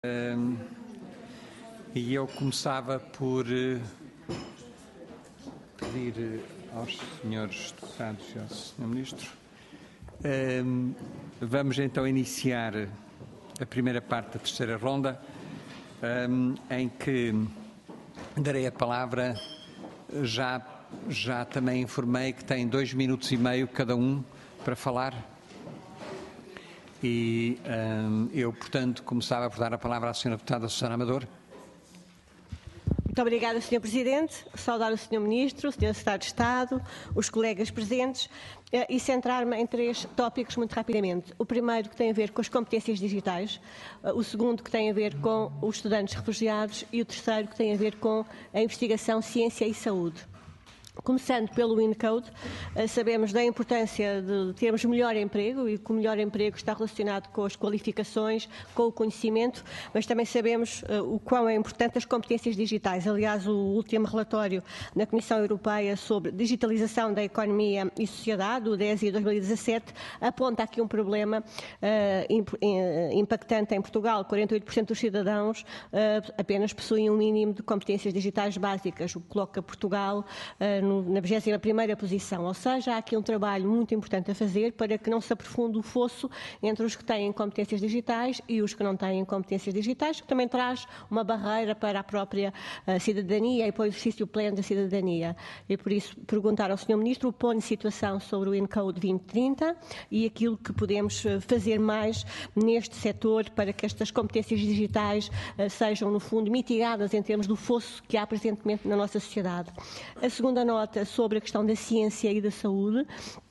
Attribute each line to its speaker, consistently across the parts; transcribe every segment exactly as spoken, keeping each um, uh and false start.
Speaker 1: Um, e eu começava por uh, pedir uh, aos senhores deputados e ao senhor Ministro, um, vamos então iniciar a primeira parte da terceira ronda, um, em que darei a palavra. Já, já também informei que tem dois minutos e meio cada um para falar. E um, eu, portanto, começava por dar a palavra à senhora deputada Susana Amador.
Speaker 2: Muito obrigada, senhor Presidente. Saudar o senhor Ministro, o senhor Secretário de Estado, os colegas presentes e centrar-me em três tópicos muito rapidamente. O primeiro que tem a ver com as competências digitais, o segundo que tem a ver com os estudantes refugiados e o terceiro que tem a ver com a investigação, ciência e saúde. Começando pelo Unicode, sabemos da importância de termos melhor emprego e que o melhor emprego está relacionado com as qualificações, com o conhecimento, mas também sabemos o quão é importante as competências digitais. Aliás, o último relatório da Comissão Europeia sobre digitalização da economia e sociedade, o D E S I dois mil e dezassete, aponta aqui um problema uh, impactante em Portugal. quarenta e oito por cento dos cidadãos uh, apenas possuem um mínimo de competências digitais básicas, o que coloca Portugal uh, na vigésima primeira posição, ou seja, há aqui um trabalho muito importante a fazer para que não se aprofunde o fosso entre os que têm competências digitais e os que não têm competências digitais, que também traz uma barreira para a própria uh, cidadania e para o exercício pleno da cidadania. E por isso perguntar ao senhor Ministro o ponto de situação sobre o Unicode vinte trinta e aquilo que podemos fazer mais neste setor para que estas competências digitais uh, sejam, no fundo, mitigadas em termos do fosso que há presentemente na nossa sociedade. A segunda nota sobre a questão da ciência e da saúde.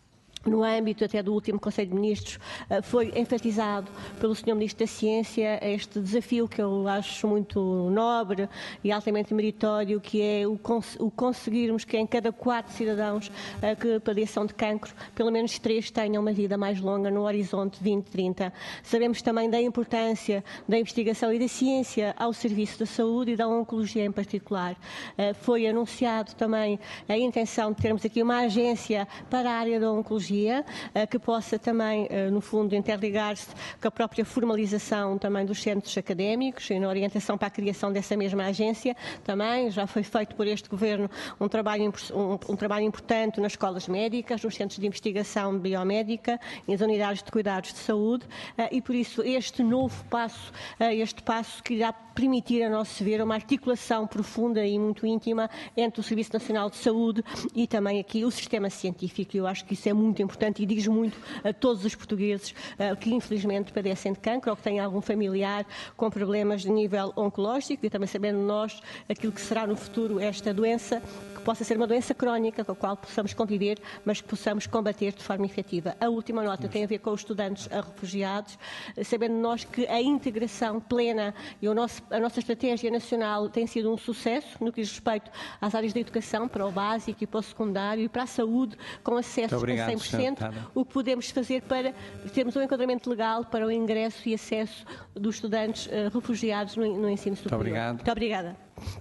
Speaker 2: No âmbito até do último Conselho de Ministros, foi enfatizado pelo senhor Ministro da Ciência este desafio que eu acho muito nobre e altamente meritório, que é o, cons o conseguirmos que em cada quatro cidadãos que padeçam de cancro, pelo menos três tenham uma vida mais longa no horizonte vinte trinta. Sabemos também da importância da investigação e da ciência ao serviço da saúde e da oncologia em particular. Foi anunciado também a intenção de termos aqui uma agência para a área da oncologia, que possa também, no fundo, interligar-se com a própria formalização também dos centros académicos e na orientação para a criação dessa mesma agência. Também já foi feito por este Governo um trabalho, um, um trabalho importante nas escolas médicas, nos centros de investigação biomédica e nas unidades de cuidados de saúde e, por isso, este novo passo, este passo que irá permitir, a nosso ver, uma articulação profunda e muito íntima entre o Serviço Nacional de Saúde e também aqui o sistema científico. Eu acho que isso é muito importante e diz muito a todos os portugueses uh, que infelizmente padecem de cancro ou que têm algum familiar com problemas de nível oncológico e também sabendo nós aquilo que será no futuro esta doença, que possa ser uma doença crónica com a qual possamos conviver, mas que possamos combater de forma efetiva. A última nota tem a ver com os estudantes refugiados, sabendo nós que a integração plena e o nosso, a nossa estratégia nacional tem sido um sucesso no que diz respeito às áreas da educação, para o básico e para o secundário e para a saúde, com acesso a cem por cento, o que podemos fazer para termos um enquadramento legal para o ingresso e acesso dos estudantes uh, refugiados no, no ensino superior.
Speaker 1: Muito obrigado.
Speaker 2: Muito obrigada.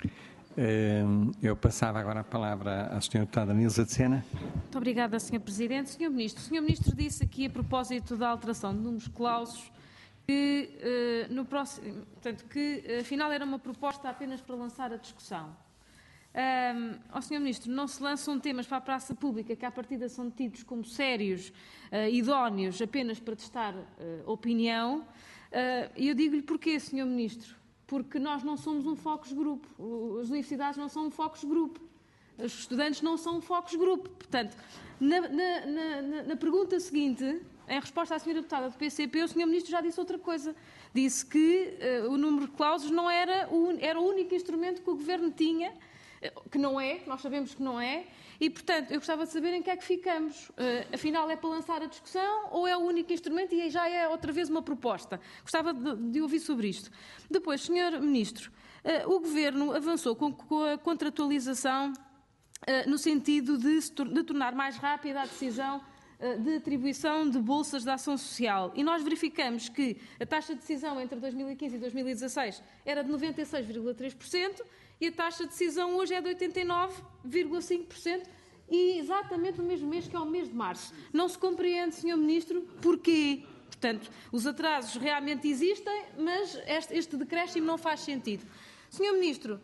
Speaker 1: Eu passava agora a palavra à senhora deputada Nilza de Sena.
Speaker 3: Muito obrigada, senhor Presidente. senhor Ministro, o senhor Ministro disse aqui, a propósito da alteração de números clausos, que, uh, no próximo, portanto, que afinal era uma proposta apenas para lançar a discussão. Um, ao senhor Ministro, não se lançam temas para a praça pública que à partida são tidos como sérios, uh, idóneos, apenas para testar uh, opinião. E uh, eu digo-lhe porquê, senhor Ministro, porque nós não somos um focus group, as universidades não são um focus group, os estudantes não são um focus group. Portanto, na, na, na, na pergunta seguinte, em resposta à senhora deputada do P C P, o senhor Ministro já disse outra coisa. Disse que uh, o número de clausos não era o, era o único instrumento que o Governo tinha, que não é, nós sabemos que não é, e, portanto, eu gostava de saber em que é que ficamos. Uh, afinal, é para lançar a discussão ou é o único instrumento e já é outra vez uma proposta? Gostava de, de ouvir sobre isto. Depois, senhor Ministro, uh, o Governo avançou com, com a contratualização uh, no sentido de, se, de tornar mais rápida a decisão uh, de atribuição de bolsas de ação social. E nós verificamos que a taxa de decisão entre dois mil e quinze e dois mil e dezasseis era de noventa e seis vírgula três por cento, e a taxa de decisão hoje é de oitenta e nove vírgula cinco por cento e exatamente no mesmo mês que é o mês de março. Não se compreende, senhor Ministro, porquê Portanto, os atrasos realmente existem, mas este, este decréscimo não faz sentido. senhor Ministro,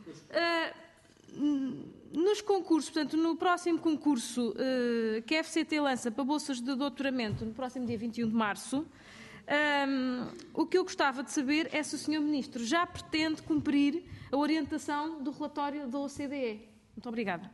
Speaker 3: uh, nos concursos, portanto, no próximo concurso uh, que a F C T lança para bolsas de doutoramento, no próximo dia vinte e um de março, um, o que eu gostava de saber é se o senhor Ministro já pretende cumprir a orientação do relatório da O C D E. Muito obrigada.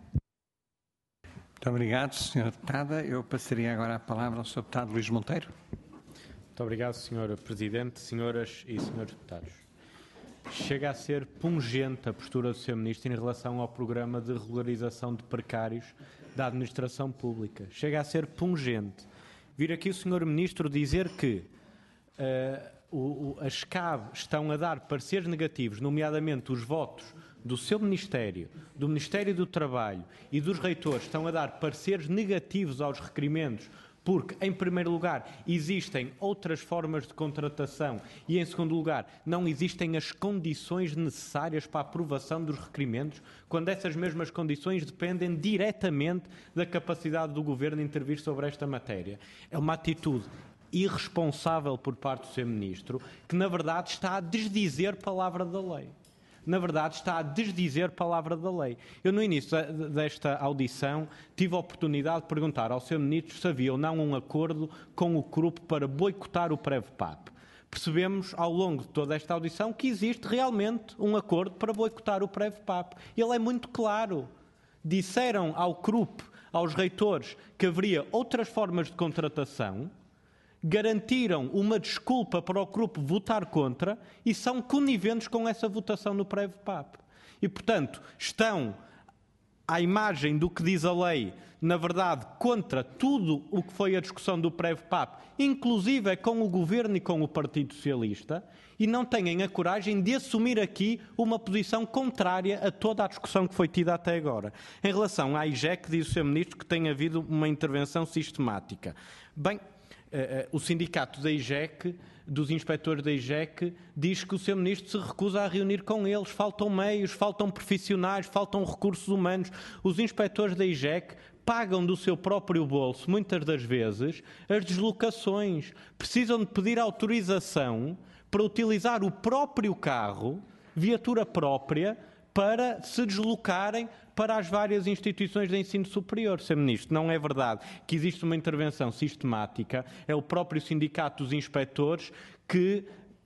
Speaker 1: Muito obrigado, senhora Deputada. Eu passaria agora a palavra ao senhor Deputado Luís Monteiro.
Speaker 4: Muito obrigado, senhora Presidente, senhoras e senhores deputados. Chega a ser pungente a postura do senhor Ministro em relação ao programa de regularização de precários da administração pública. Chega a ser pungente. Vir aqui o senhor Ministro dizer que uh, o, o, as C A V estão a dar pareceres negativos, nomeadamente os votos do seu Ministério, do Ministério do Trabalho e dos reitores estão a dar pareceres negativos aos requerimentos porque, em primeiro lugar, existem outras formas de contratação e, em segundo lugar, não existem as condições necessárias para a aprovação dos requerimentos, quando essas mesmas condições dependem diretamente da capacidade do Governo de intervir sobre esta matéria. É uma atitude irresponsável por parte do senhor Ministro, que, na verdade, está a desdizer palavra da lei. Na verdade, está a desdizer palavra da lei. Eu, no início desta audição, tive a oportunidade de perguntar ao senhor Ministro se havia ou não um acordo com o C R U P para boicotar o PREVPAP. Percebemos, ao longo de toda esta audição, que existe realmente um acordo para boicotar o PREVPAP. Ele é muito claro. Disseram ao C R U P, aos reitores, que haveria outras formas de contratação, garantiram uma desculpa para o C R U P votar contra e são coniventes com essa votação no PREVPAP. E, portanto, estão, à imagem do que diz a lei, na verdade, contra tudo o que foi a discussão do PREVPAP, inclusive com o Governo e com o Partido Socialista, e não têm a coragem de assumir aqui uma posição contrária a toda a discussão que foi tida até agora. Em relação à I G E C, diz o senhor Ministro que tem havido uma intervenção sistemática. Bem, Uh, uh, o sindicato da I G E C, dos inspectores da I G E C, diz que o senhor Ministro se recusa a reunir com eles. Faltam meios, faltam profissionais, faltam recursos humanos. Os inspectores da I G E C pagam do seu próprio bolso, muitas das vezes, as deslocações. Precisam de pedir autorização para utilizar o próprio carro, viatura própria, para se deslocarem para as várias instituições de ensino superior. senhor Ministro, não é verdade que existe uma intervenção sistemática. É o próprio Sindicato dos Inspectores que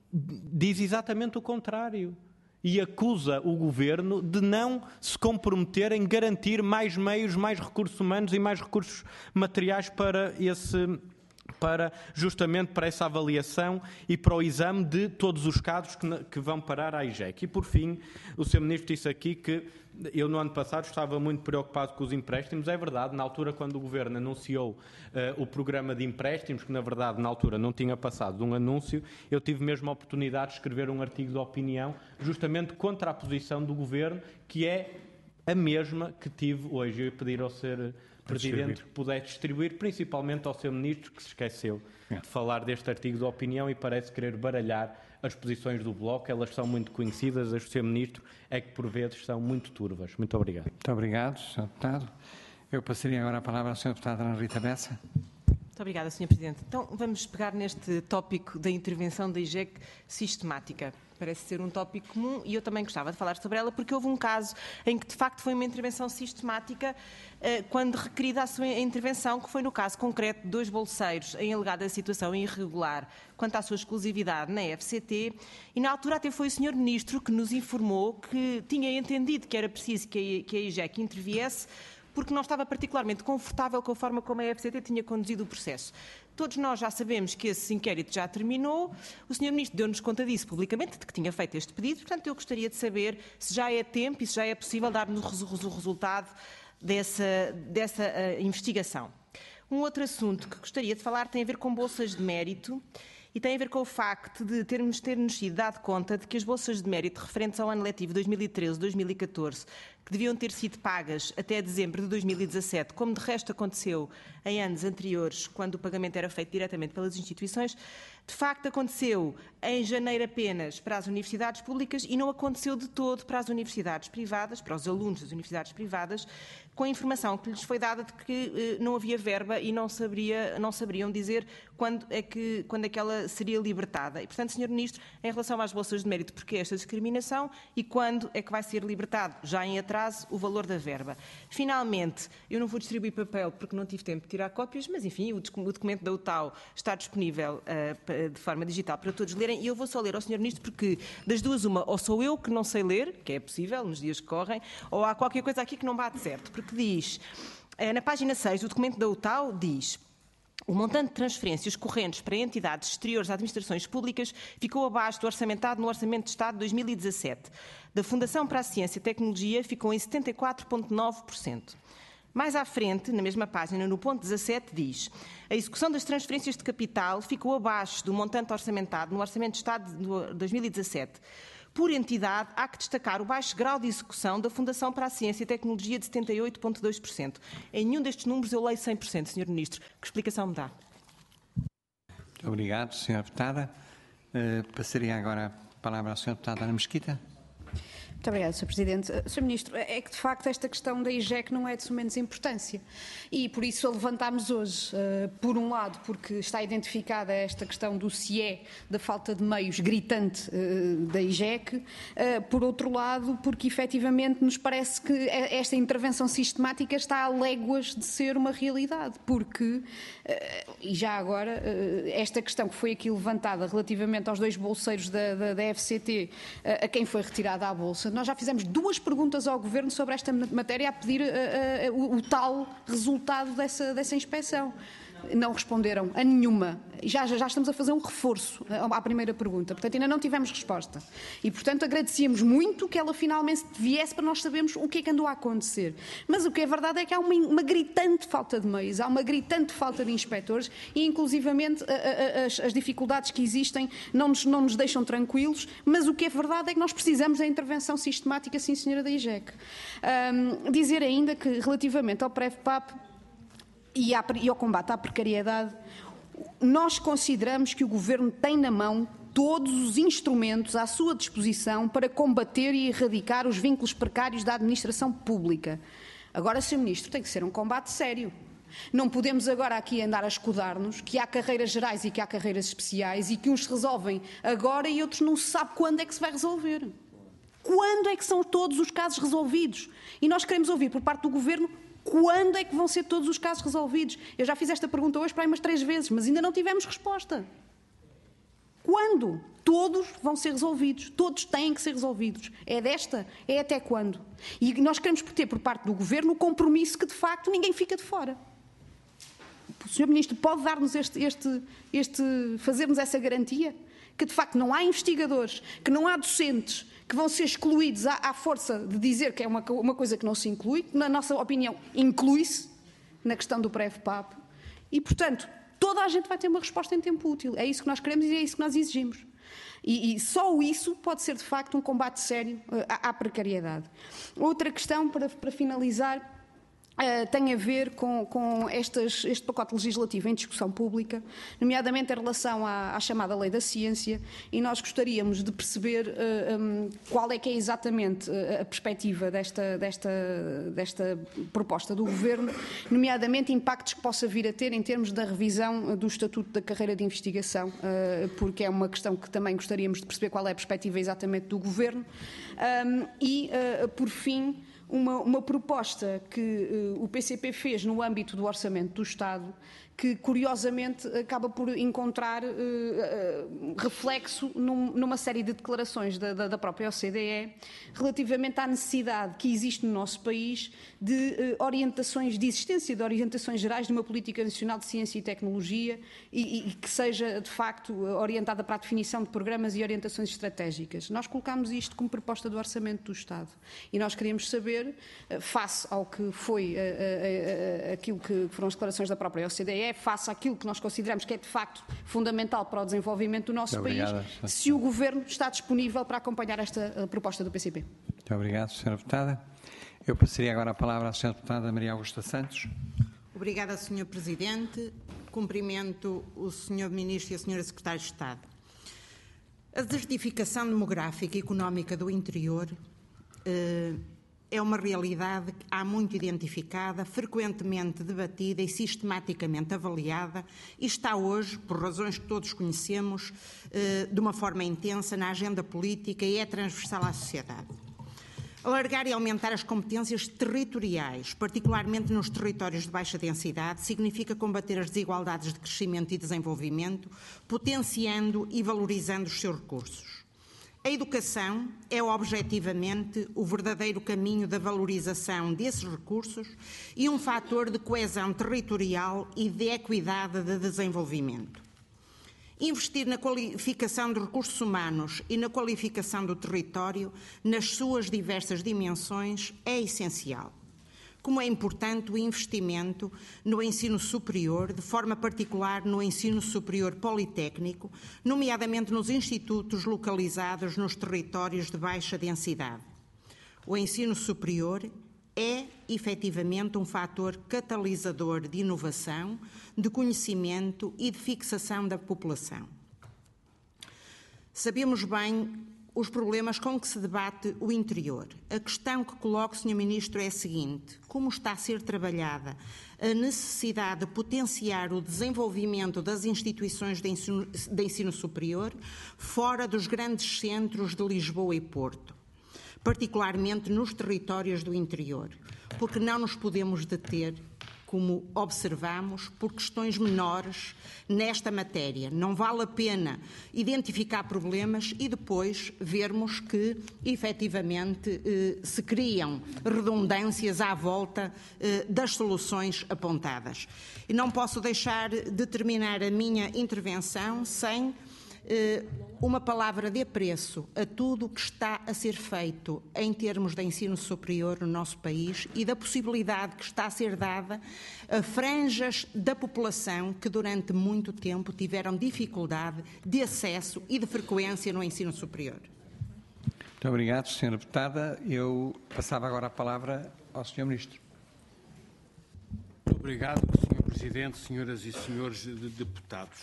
Speaker 4: diz exatamente o contrário e acusa o Governo de não se comprometer em garantir mais meios, mais recursos humanos e mais recursos materiais para esse... para justamente para essa avaliação e para o exame de todos os casos que, que vão parar à I G E C. E, por fim, o senhor Ministro disse aqui que eu, no ano passado, estava muito preocupado com os empréstimos. É verdade, na altura, quando o Governo anunciou uh, o programa de empréstimos, que, na verdade, na altura não tinha passado de um anúncio, eu tive mesmo a oportunidade de escrever um artigo de opinião justamente contra a posição do Governo, que é a mesma que tive hoje. Eu ia pedir ao senhor Presidente que pudesse distribuir, principalmente ao senhor Ministro, que se esqueceu é. de falar deste artigo de opinião e parece querer baralhar as posições do Bloco. Elas são muito conhecidas, as do senhor Ministro é que, por vezes, são muito turvas. Muito obrigado.
Speaker 1: Muito obrigado, senhor Deputado. Eu passaria agora a palavra à senhora Deputada Ana Rita Bessa.
Speaker 5: Muito obrigada, senhor Presidente. Então, vamos pegar neste tópico da intervenção da I G E C sistemática. Parece ser um tópico comum e eu também gostava de falar sobre ela porque houve um caso em que, de facto, foi uma intervenção sistemática eh, quando requerida a sua intervenção, que foi no caso concreto de dois bolseiros em alegada situação irregular quanto à sua exclusividade na F C T e, na altura, até foi o senhor Ministro que nos informou que tinha entendido que era preciso que a, que a I G E C interviesse porque não estava particularmente confortável com a forma como a F C T tinha conduzido o processo. Todos nós já sabemos que esse inquérito já terminou. O senhor Ministro deu-nos conta disso publicamente, de que tinha feito este pedido. Portanto, eu gostaria de saber se já é tempo e se já é possível dar-nos o resultado dessa, dessa uh, investigação. Um outro assunto que gostaria de falar tem a ver com bolsas de mérito e tem a ver com o facto de termos ter-nos sido dado conta de que as bolsas de mérito referentes ao ano letivo dois mil e treze a dois mil e catorze, que deviam ter sido pagas até dezembro de dois mil e dezassete, como de resto aconteceu em anos anteriores, quando o pagamento era feito diretamente pelas instituições, De facto, aconteceu em janeiro apenas para as universidades públicas e não aconteceu de todo para as universidades privadas, para os alunos das universidades privadas, com a informação que lhes foi dada de que eh, não havia verba e não, saberia, não saberiam dizer quando é, que, quando é que ela seria libertada. E, portanto, senhor Ministro, em relação às bolsas de mérito, porque é esta discriminação e quando é que vai ser libertado, já em atraso, o valor da verba? Finalmente, eu não vou distribuir papel porque não tive tempo de tirar cópias, mas, enfim, o documento da U T A U está disponível uh, de forma digital para todos lerem e eu vou só ler ao senhor Ministro porque, das duas, uma, ou sou eu que não sei ler, que é possível nos dias que correm, ou há qualquer coisa aqui que não bate certo, porque diz, na página seis do documento da U T A U, diz: o montante de transferências correntes para entidades exteriores a administrações públicas ficou abaixo do orçamentado no Orçamento de Estado de dois mil e dezassete. Da Fundação para a Ciência e Tecnologia ficou em setenta e quatro vírgula nove por cento. Mais à frente, na mesma página, no ponto dezassete, diz: a execução das transferências de capital ficou abaixo do montante orçamentado no Orçamento de Estado de dois mil e dezassete. Por entidade, há que destacar o baixo grau de execução da Fundação para a Ciência e Tecnologia de setenta e oito vírgula dois por cento. Em nenhum destes números eu leio cem por cento, senhor Ministro. Que explicação me dá?
Speaker 1: Muito obrigado, senhora Deputada. Uh, passaria agora a palavra à senhora Deputada Ana Mesquita.
Speaker 6: Muito obrigada, senhor Presidente. senhor Ministro, é que de facto esta questão da I G E C não é de sumenos importância e por isso a levantámos hoje, uh, por um lado porque está identificada esta questão do C I E, da falta de meios gritante uh, da I G E C, uh, por outro lado porque efetivamente nos parece que esta intervenção sistemática está a léguas de ser uma realidade, porque, uh, e já agora, uh, esta questão que foi aqui levantada relativamente aos dois bolseiros da, da, da F C T, uh, a quem foi retirada a bolsa, nós já fizemos duas perguntas ao Governo sobre esta matéria a pedir uh, uh, o, o tal resultado dessa, dessa inspeção. Não responderam a nenhuma. Já, já, já estamos a fazer um reforço à primeira pergunta. Portanto, ainda não tivemos resposta. E, portanto, agradecíamos muito que ela finalmente viesse para nós sabermos o que é que andou a acontecer. Mas o que é verdade é que há uma, uma gritante falta de meios, há uma gritante falta de inspectores e, inclusivamente, a, a, as, as dificuldades que existem não nos, não nos deixam tranquilos, mas o que é verdade é que nós precisamos da intervenção sistemática, sim, senhora da I G E C. Um, dizer ainda que, relativamente ao PREVPAP, E, à, e ao combate à precariedade, nós consideramos que o Governo tem na mão todos os instrumentos à sua disposição para combater e erradicar os vínculos precários da administração pública. Agora, senhor Ministro, tem que ser um combate sério. Não podemos agora aqui andar a escudar-nos que há carreiras gerais e que há carreiras especiais e que uns se resolvem agora e outros não se sabe quando é que se vai resolver. Quando é que são todos os casos resolvidos? E nós queremos ouvir por parte do Governo quando é que vão ser todos os casos resolvidos? Eu já fiz esta pergunta hoje para aí umas três vezes, mas ainda não tivemos resposta. Quando? Todos vão ser resolvidos. Todos têm que ser resolvidos. É desta? É até quando? E nós queremos ter por parte do Governo o compromisso que, de facto, ninguém fica de fora. O senhor Ministro pode dar-nos este, este, este, fazer-nos essa garantia? Que, de facto, não há investigadores, que não há docentes, que vão ser excluídos à, à força de dizer que é uma, uma coisa que não se inclui, que, na nossa opinião, inclui-se na questão do PREVPAP e, portanto, toda a gente vai ter uma resposta em tempo útil. É isso que nós queremos e é isso que nós exigimos. E, e só isso pode ser, de facto, um combate sério à, à precariedade. Outra questão, para, para finalizar, Uh, tem a ver com, com estas, este pacote legislativo em discussão pública, nomeadamente em relação à, à chamada Lei da Ciência, e nós gostaríamos de perceber uh, um, qual é que é exatamente a perspectiva desta, desta, desta proposta do Governo, nomeadamente impactos que possa vir a ter em termos da revisão do Estatuto da Carreira de Investigação, uh, porque é uma questão que também gostaríamos de perceber qual é a perspectiva exatamente do Governo. Um, e, uh, por fim, Uma, uma proposta que uh, o P C P fez no âmbito do Orçamento do Estado, que curiosamente acaba por encontrar uh, uh, reflexo num, numa série de declarações da, da, da própria O C D E relativamente à necessidade que existe no nosso país de uh, orientações, de existência de orientações gerais de uma política nacional de ciência e tecnologia e, e que seja de facto orientada para a definição de programas e orientações estratégicas. Nós colocámos isto como proposta do Orçamento do Estado e nós queríamos saber, uh, face ao que foi uh, uh, uh, aquilo que foram as declarações da própria O C D E, face àquilo que nós consideramos que é de facto fundamental para o desenvolvimento do nosso país, se o Governo está disponível para acompanhar esta proposta do P C P.
Speaker 1: Muito obrigado, senhora Deputada. Eu passaria agora a palavra à senhora Deputada Maria Augusta Santos.
Speaker 7: Obrigada, senhor Presidente. Cumprimento o senhor Ministro e a senhora Secretária de Estado. A desertificação demográfica e económica do interior eh, é uma realidade há muito identificada, frequentemente debatida e sistematicamente avaliada e está hoje, por razões que todos conhecemos, eh, de uma forma intensa na agenda política e é transversal à sociedade. Alargar e aumentar as competências territoriais, particularmente nos territórios de baixa densidade, significa combater as desigualdades de crescimento e desenvolvimento, potenciando e valorizando os seus recursos. A educação é objetivamente o verdadeiro caminho da valorização desses recursos e um fator de coesão territorial e de equidade de desenvolvimento. Investir na qualificação de recursos humanos e na qualificação do território, nas suas diversas dimensões, é essencial. Como é importante o investimento no ensino superior, de forma particular no ensino superior politécnico, nomeadamente nos institutos localizados nos territórios de baixa densidade. O ensino superior é, efetivamente, um fator catalisador de inovação, de conhecimento e de fixação da população. Sabemos bem os problemas com que se debate o interior. A questão que coloco, senhor Ministro, é a seguinte: como está a ser trabalhada a necessidade de potenciar o desenvolvimento das instituições de ensino, de ensino superior fora dos grandes centros de Lisboa e Porto, particularmente nos territórios do interior, porque não nos podemos deter, como observamos, por questões menores nesta matéria. Não vale a pena identificar problemas e depois vermos que, efetivamente, eh, se criam redundâncias à volta eh, das soluções apontadas. E não posso deixar de terminar a minha intervenção sem uma palavra de apreço a tudo o que está a ser feito em termos de ensino superior no nosso país e da possibilidade que está a ser dada a franjas da população que durante muito tempo tiveram dificuldade de acesso e de frequência no ensino superior.
Speaker 1: Muito obrigado, senhora Deputada. Eu passava agora a palavra ao senhor Ministro.
Speaker 8: Muito obrigado, senhor Presidente, senhoras e senhores deputados.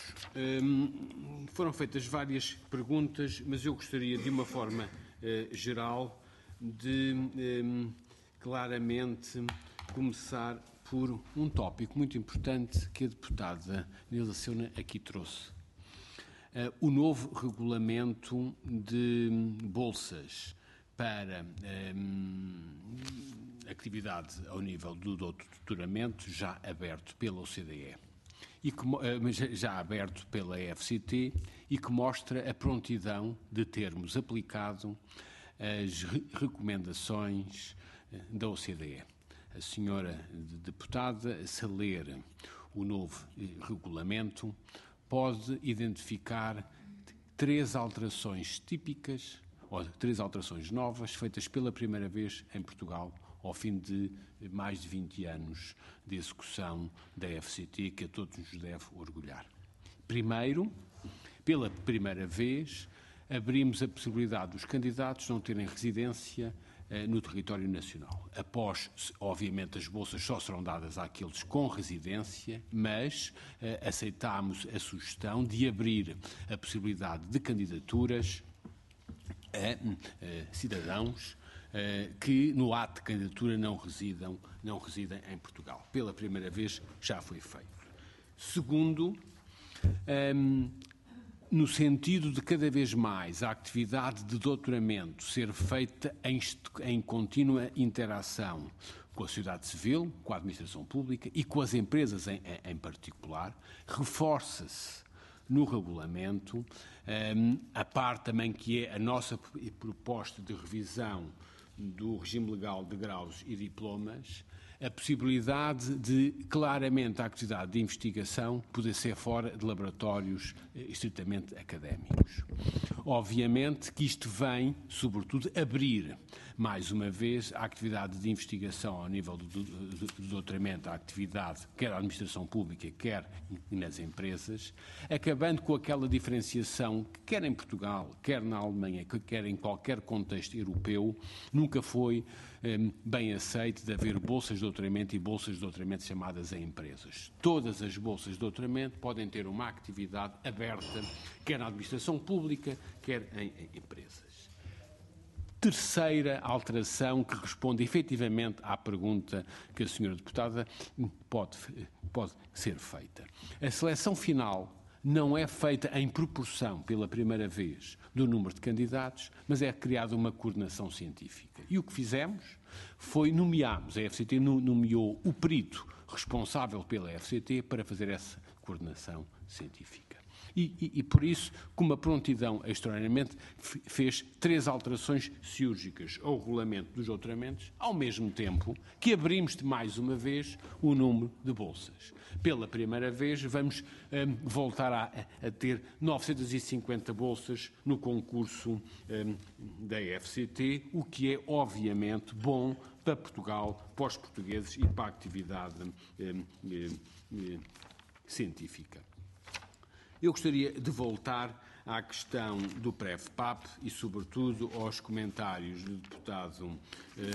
Speaker 8: Um, foram feitas várias perguntas, mas eu gostaria, de uma forma uh, geral, de um, claramente começar por um tópico muito importante que a deputada Nilda Seuna aqui trouxe. Uh, o novo regulamento de bolsas para um, atividade ao nível do doutoramento já aberto pela O C D E, e que, já aberto pela F C T, e que mostra a prontidão de termos aplicado as recomendações da O C D E. A senhora deputada, se ler o novo regulamento, pode identificar três alterações típicas, ou três alterações novas, feitas pela primeira vez em Portugal, ao fim de mais de vinte anos de execução da F C T, que a todos nos deve orgulhar. Primeiro, pela primeira vez, abrimos a possibilidade dos candidatos não terem residência eh, no território nacional. Após, obviamente, as bolsas só serão dadas àqueles com residência, mas eh, aceitámos a sugestão de abrir a possibilidade de candidaturas a, a cidadãos uh, que no ato de candidatura não residam, não residem em Portugal. Pela primeira vez já foi feito. Segundo, um, no sentido de cada vez mais a atividade de doutoramento ser feita em, em contínua interação com a sociedade civil, com a administração pública e com as empresas em, em particular, reforça-se no regulamento um, a parte também que é a nossa proposta de revisão do regime legal de graus e diplomas, a possibilidade de, claramente, a atividade de investigação poder ser fora de laboratórios estritamente académicos. Obviamente que isto vem, sobretudo, abrir, mais uma vez, a atividade de investigação ao nível do, do, do doutoramento, a atividade, quer à administração pública, quer nas empresas, acabando com aquela diferenciação que, quer em Portugal, quer na Alemanha, quer em qualquer contexto europeu, nunca foi eh, bem aceito de haver bolsas de doutoramento e bolsas de doutoramento chamadas a empresas. Todas as bolsas de doutoramento podem ter uma atividade aberta, quer na administração pública, quer em, em empresas. Terceira alteração que responde efetivamente à pergunta que a senhora deputada pode, pode ser feita. A seleção final não é feita em proporção, pela primeira vez, do número de candidatos, mas é criada uma coordenação científica. E o que fizemos foi nomearmos, a F C T nomeou o perito responsável pela F C T para fazer essa coordenação científica. E, e, e por isso, com uma prontidão extraordinariamente, fez três alterações cirúrgicas ao regulamento dos doutoramentos, ao mesmo tempo que abrimos de mais uma vez o número de bolsas. Pela primeira vez vamos um, voltar a, a ter novecentas e cinquenta bolsas no concurso um, da F C T, o que é obviamente bom para Portugal, para os portugueses e para a atividade um, um, um, científica. Eu gostaria de voltar à questão do PREV-PAP e, sobretudo, aos comentários do deputado um,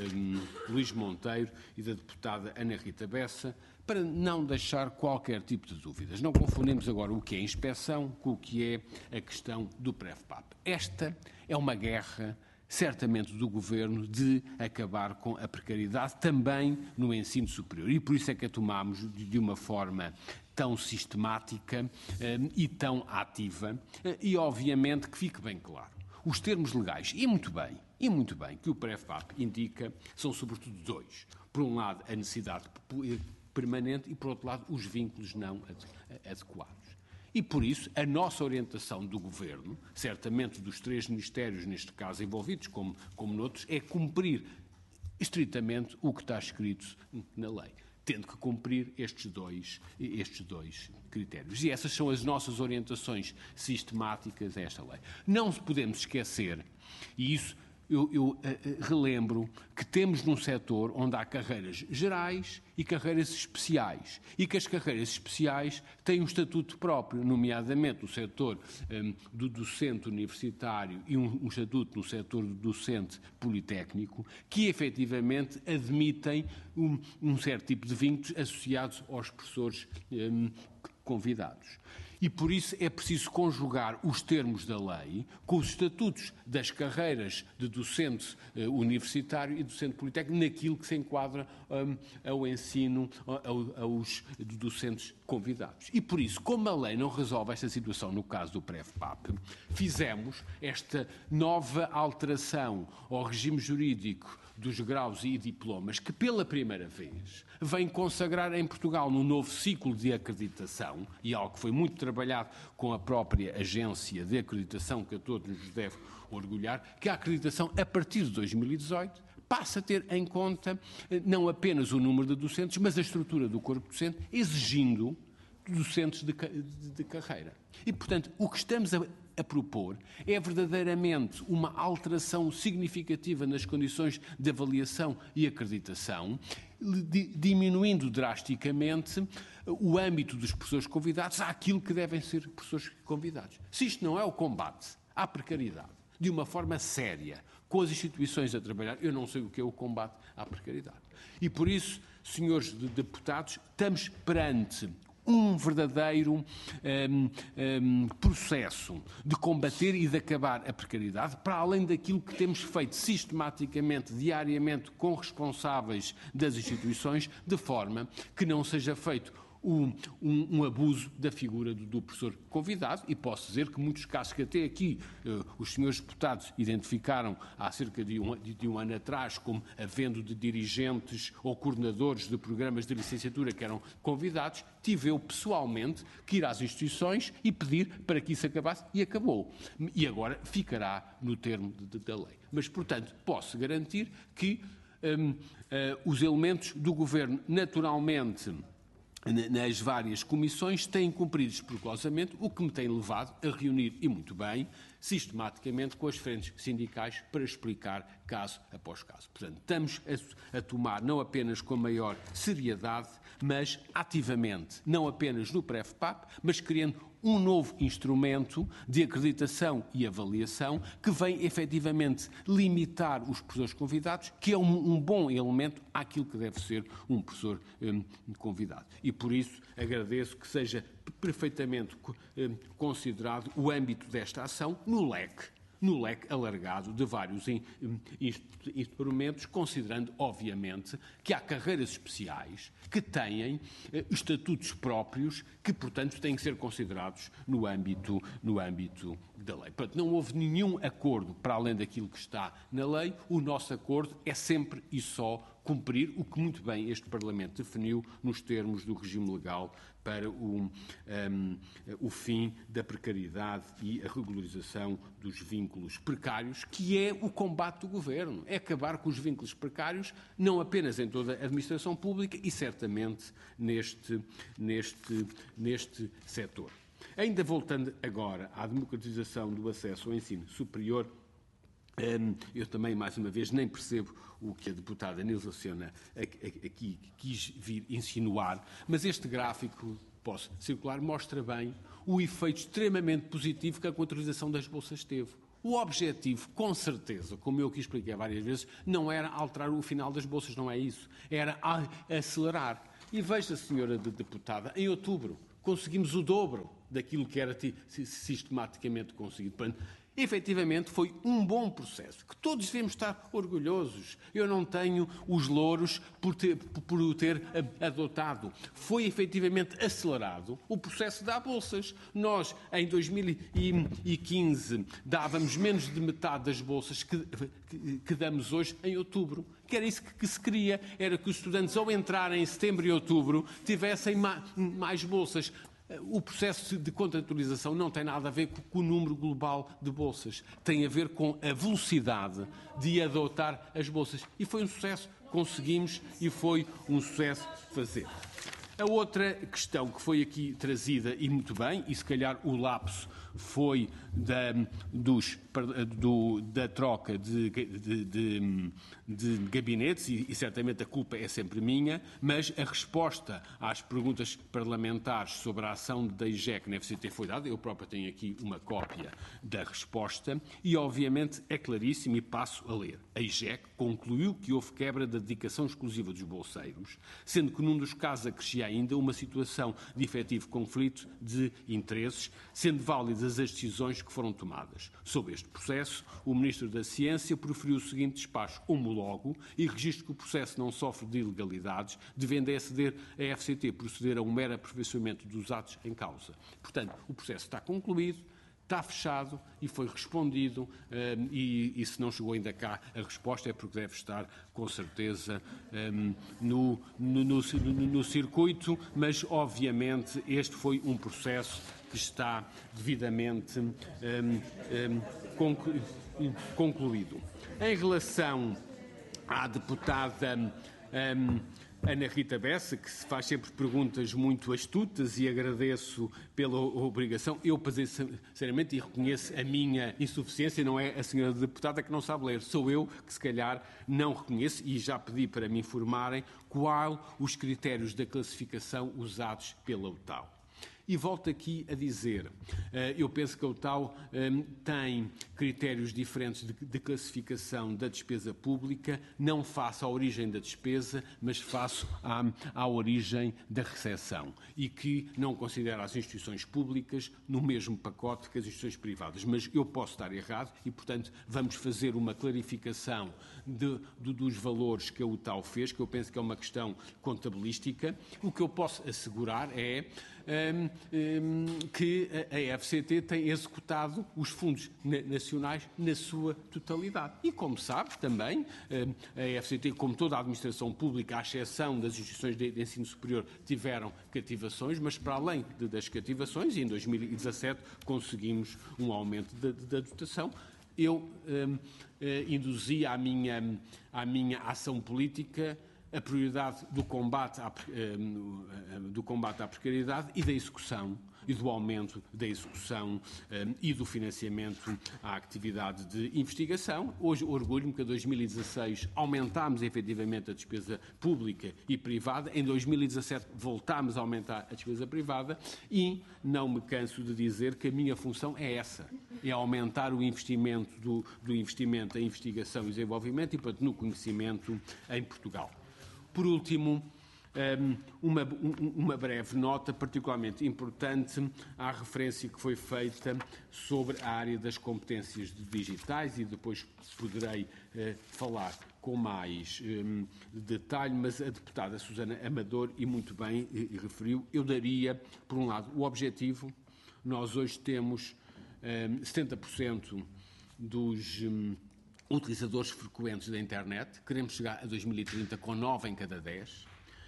Speaker 8: Luís Monteiro e da deputada Ana Rita Bessa, para não deixar qualquer tipo de dúvidas. Não confundimos agora o que é inspeção com o que é a questão do PREV-PAP. Esta é uma guerra, certamente, do Governo de acabar com a precariedade também no ensino superior. E por isso é que a tomámos de uma forma tão sistemática um, e tão ativa, uh, e obviamente que fique bem claro. Os termos legais, e muito bem, e muito bem, que o PREV-PAP indica, são sobretudo dois. Por um lado, a necessidade permanente e, por outro lado, os vínculos não ad- adequados. E, por isso, a nossa orientação do Governo, certamente dos três ministérios, neste caso envolvidos, como, como noutros, é cumprir estritamente o que está escrito na lei, tendo que cumprir estes dois, estes dois critérios. E essas são as nossas orientações sistemáticas a esta lei. Não podemos esquecer, e isso eu, eu uh, relembro, que temos num setor onde há carreiras gerais e carreiras especiais, e que as carreiras especiais têm um estatuto próprio, nomeadamente o setor um, do docente universitário e um, um estatuto no setor do docente politécnico, que efetivamente admitem um, um certo tipo de vínculos associados aos professores um, convidados. E por isso é preciso conjugar os termos da lei com os estatutos das carreiras de docente uh, universitário e docente politécnico naquilo que se enquadra um, ao ensino ao, aos docentes convidados. E por isso, como a lei não resolve esta situação no caso do PREV-PAP, fizemos esta nova alteração ao regime jurídico dos graus e diplomas que, pela primeira vez, vem consagrar em Portugal num novo ciclo de acreditação, e algo que foi muito trabalhado com a própria agência de acreditação, que a todos nos deve orgulhar, que a acreditação, a partir de dois mil e dezoito, passa a ter em conta não apenas o número de docentes, mas a estrutura do corpo docente, exigindo docentes de, de, de carreira. E, portanto, o que estamos a a propor é verdadeiramente uma alteração significativa nas condições de avaliação e acreditação, diminuindo drasticamente o âmbito dos professores convidados àquilo que devem ser professores convidados. Se isto não é o combate à precariedade de uma forma séria, com as instituições a trabalhar, eu não sei o que é o combate à precariedade. E por isso, senhores deputados, estamos perante um verdadeiro um, um, processo de combater e de acabar a precariedade, para além daquilo que temos feito sistematicamente, diariamente, com responsáveis das instituições, de forma que não seja feito Um, um, um abuso da figura do, do professor convidado, e posso dizer que muitos casos que até aqui uh, os senhores deputados identificaram há cerca de um, de, de um ano atrás como havendo de dirigentes ou coordenadores de programas de licenciatura que eram convidados, tive eu pessoalmente que ir às instituições e pedir para que isso acabasse, e acabou. E agora ficará no termo de, de, da lei. Mas, portanto, posso garantir que um, uh, os elementos do Governo, naturalmente, nas várias comissões, têm cumprido escrupulosamente, o que me tem levado a reunir, e muito bem, sistematicamente com as frentes sindicais para explicar caso após caso. Portanto, estamos a, a tomar não apenas com a maior seriedade, mas ativamente, não apenas no PREV-PAP, mas criando um novo instrumento de acreditação e avaliação que vem efetivamente limitar os professores convidados, que é um, um bom elemento àquilo que deve ser um professor um, convidado. E por isso agradeço que seja perfeitamente um, considerado o âmbito desta ação no leque. no leque alargado de vários instrumentos, considerando, obviamente, que há carreiras especiais que têm eh, estatutos próprios que, portanto, têm que ser considerados no âmbito, no âmbito da lei. Portanto, não houve nenhum acordo para além daquilo que está na lei. O nosso acordo é sempre e só cumprir o que muito bem este Parlamento definiu nos termos do regime legal para o, um, o fim da precariedade e a regularização dos vínculos precários, que é o combate do Governo. É acabar com os vínculos precários, não apenas em toda a administração pública e certamente neste, neste, neste setor. Ainda voltando agora à democratização do acesso ao ensino superior, eu também, mais uma vez, nem percebo o que a deputada Nilsa Sena aqui quis vir insinuar, mas este gráfico, posso circular, mostra bem o efeito extremamente positivo que a contratualização das bolsas teve. O objetivo, com certeza, como eu aqui expliquei várias vezes, não era alterar o final das bolsas, não é isso. Era acelerar. E veja, senhora deputada, em outubro conseguimos o dobro daquilo que era sistematicamente conseguido. Efetivamente, foi um bom processo, que todos devemos estar orgulhosos. Eu não tenho os louros por, ter, por o ter adotado. Foi efetivamente acelerado o processo de dar bolsas. Nós, em dois mil e quinze, dávamos menos de metade das bolsas que, que, que damos hoje em outubro. Que era isso que, que se queria, era que os estudantes, ao entrarem em setembro e outubro, tivessem ma, mais bolsas. O processo de contratualização não tem nada a ver com o número global de bolsas. Tem a ver com a velocidade de adotar as bolsas. E foi um sucesso. Conseguimos e foi um sucesso fazer. A outra questão que foi aqui trazida, e muito bem, e se calhar o lapso foi da, dos, do, da troca de, de, de, de gabinetes, e, e certamente a culpa é sempre minha, mas a resposta às perguntas parlamentares sobre a ação da I G E C na F C T foi dada. Eu próprio tenho aqui uma cópia da resposta e, obviamente, é claríssimo e passo a ler. A I G E C concluiu que houve quebra da dedicação exclusiva dos bolseiros, sendo que num dos casos acrescia ainda uma situação de efetivo conflito de interesses, sendo válidas as decisões que foram tomadas. Sobre este processo, o Ministro da Ciência proferiu o seguinte despacho: homologo e registro que o processo não sofre de ilegalidades, devendo aceder a F C T proceder a um mero aperfeiçoamento dos atos em causa. Portanto, o processo está concluído, está fechado e foi respondido, um, e, e se não chegou ainda cá a resposta é porque deve estar, com certeza, um, no, no, no, no circuito, mas, obviamente, este foi um processo que está devidamente um, um, conclu, concluído. Em relação à deputada um, Ana Rita Bessa, que se faz sempre perguntas muito astutas e agradeço pela obrigação. Eu, sinceramente, e reconheço a minha insuficiência, não é a senhora deputada que não sabe ler, sou eu que se calhar não reconheço e já pedi para me informarem qual os critérios da classificação usados pela U T A U. E volto aqui a dizer, eu penso que a U T A U tem critérios diferentes de classificação da despesa pública, não face à origem da despesa, mas face à, à origem da recepção, e que não considera as instituições públicas no mesmo pacote que as instituições privadas. Mas eu posso estar errado e, portanto, vamos fazer uma clarificação de, de, dos valores que a U T A U fez, que eu penso que é uma questão contabilística. O que eu posso assegurar é Um, um, que a F C T tem executado os fundos nacionais na sua totalidade. E, como sabe, também, um, a F C T, como toda a administração pública, à exceção das instituições de, de ensino superior, tiveram cativações, mas para além de, das cativações, em dois mil e dezassete conseguimos um aumento da, da dotação. Eu um, uh, induzi à minha, à minha ação política a prioridade do combate, à, do combate à precariedade e da execução e do aumento da execução um, e do financiamento à atividade de investigação. Hoje orgulho-me que em dois mil e dezasseis aumentámos efetivamente a despesa pública e privada, em dois mil e dezassete voltámos a aumentar a despesa privada e não me canso de dizer que a minha função é essa, é aumentar o investimento do, do investimento em investigação e desenvolvimento e, portanto, no conhecimento em Portugal. Por último, uma, uma breve nota particularmente importante à referência que foi feita sobre a área das competências digitais e depois poderei eh, falar com mais eh, detalhe, mas a deputada Susana Amador, e muito bem eh, referiu, eu daria, por um lado, o objetivo. Nós hoje temos eh, setenta por cento dos eh, utilizadores frequentes da internet, queremos chegar a dois mil e trinta com nove em cada dez.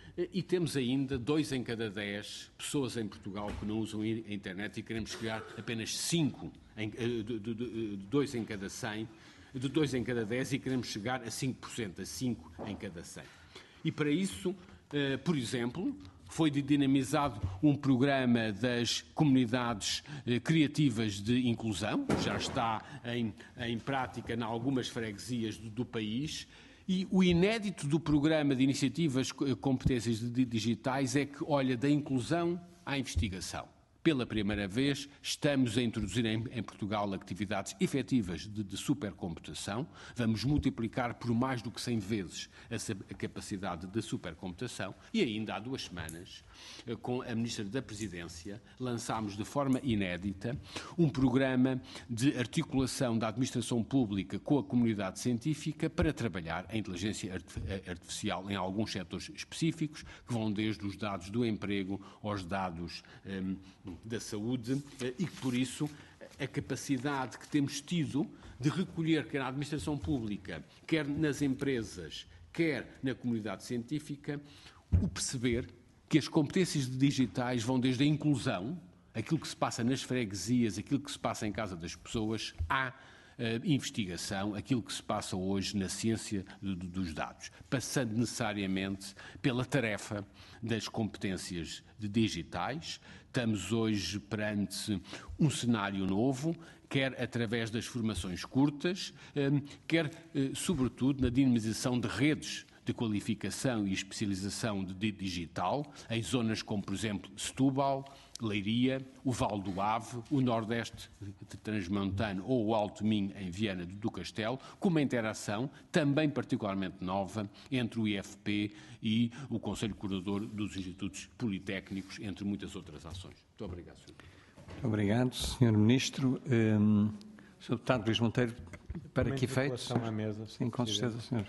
Speaker 8: E temos ainda dois em cada dez pessoas em Portugal que não usam a internet e queremos chegar a apenas cinco, em, de, de, de, dois em cada cem, de dois em cada dez e queremos chegar a cinco por cento, a cinco em cada cem. E para isso, eh, por exemplo, foi dinamizado um programa das comunidades eh, criativas de inclusão, já está em, em prática em algumas freguesias do, do país. E o inédito do programa de iniciativas competências digitais é que olha da inclusão à investigação. Pela primeira vez, estamos a introduzir em, em Portugal atividades efetivas de, de supercomputação. Vamos multiplicar por mais do que cem vezes a, a capacidade de supercomputação. E ainda há duas semanas, com a Ministra da Presidência, lançámos de forma inédita um programa de articulação da administração pública com a comunidade científica para trabalhar a inteligência artificial em alguns setores específicos, que vão desde os dados do emprego aos dados um, da saúde, e que, por isso, a capacidade que temos tido de recolher, quer na administração pública, quer nas empresas, quer na comunidade científica, o perceber que as competências digitais vão desde a inclusão, aquilo que se passa nas freguesias, aquilo que se passa em casa das pessoas, à uh, investigação, aquilo que se passa hoje na ciência do, dos dados, passando necessariamente pela tarefa das competências digitais. Estamos hoje perante um cenário novo, quer através das formações curtas, quer, sobretudo, na dinamização de redes de qualificação e especialização de digital, em zonas como, por exemplo, Setúbal, Leiria, o Val do Ave, o Nordeste Transmontano ou o Alto Minho, em Viana do Castelo, com uma interação também particularmente nova entre o I F P e o Conselho Coordenador dos Institutos Politécnicos, entre muitas outras ações. Muito obrigado, senhor.
Speaker 1: Muito obrigado, senhor Ministro. Um, senhor Deputado Luís Monteiro, para que efeito? Sim, com certeza, senhor.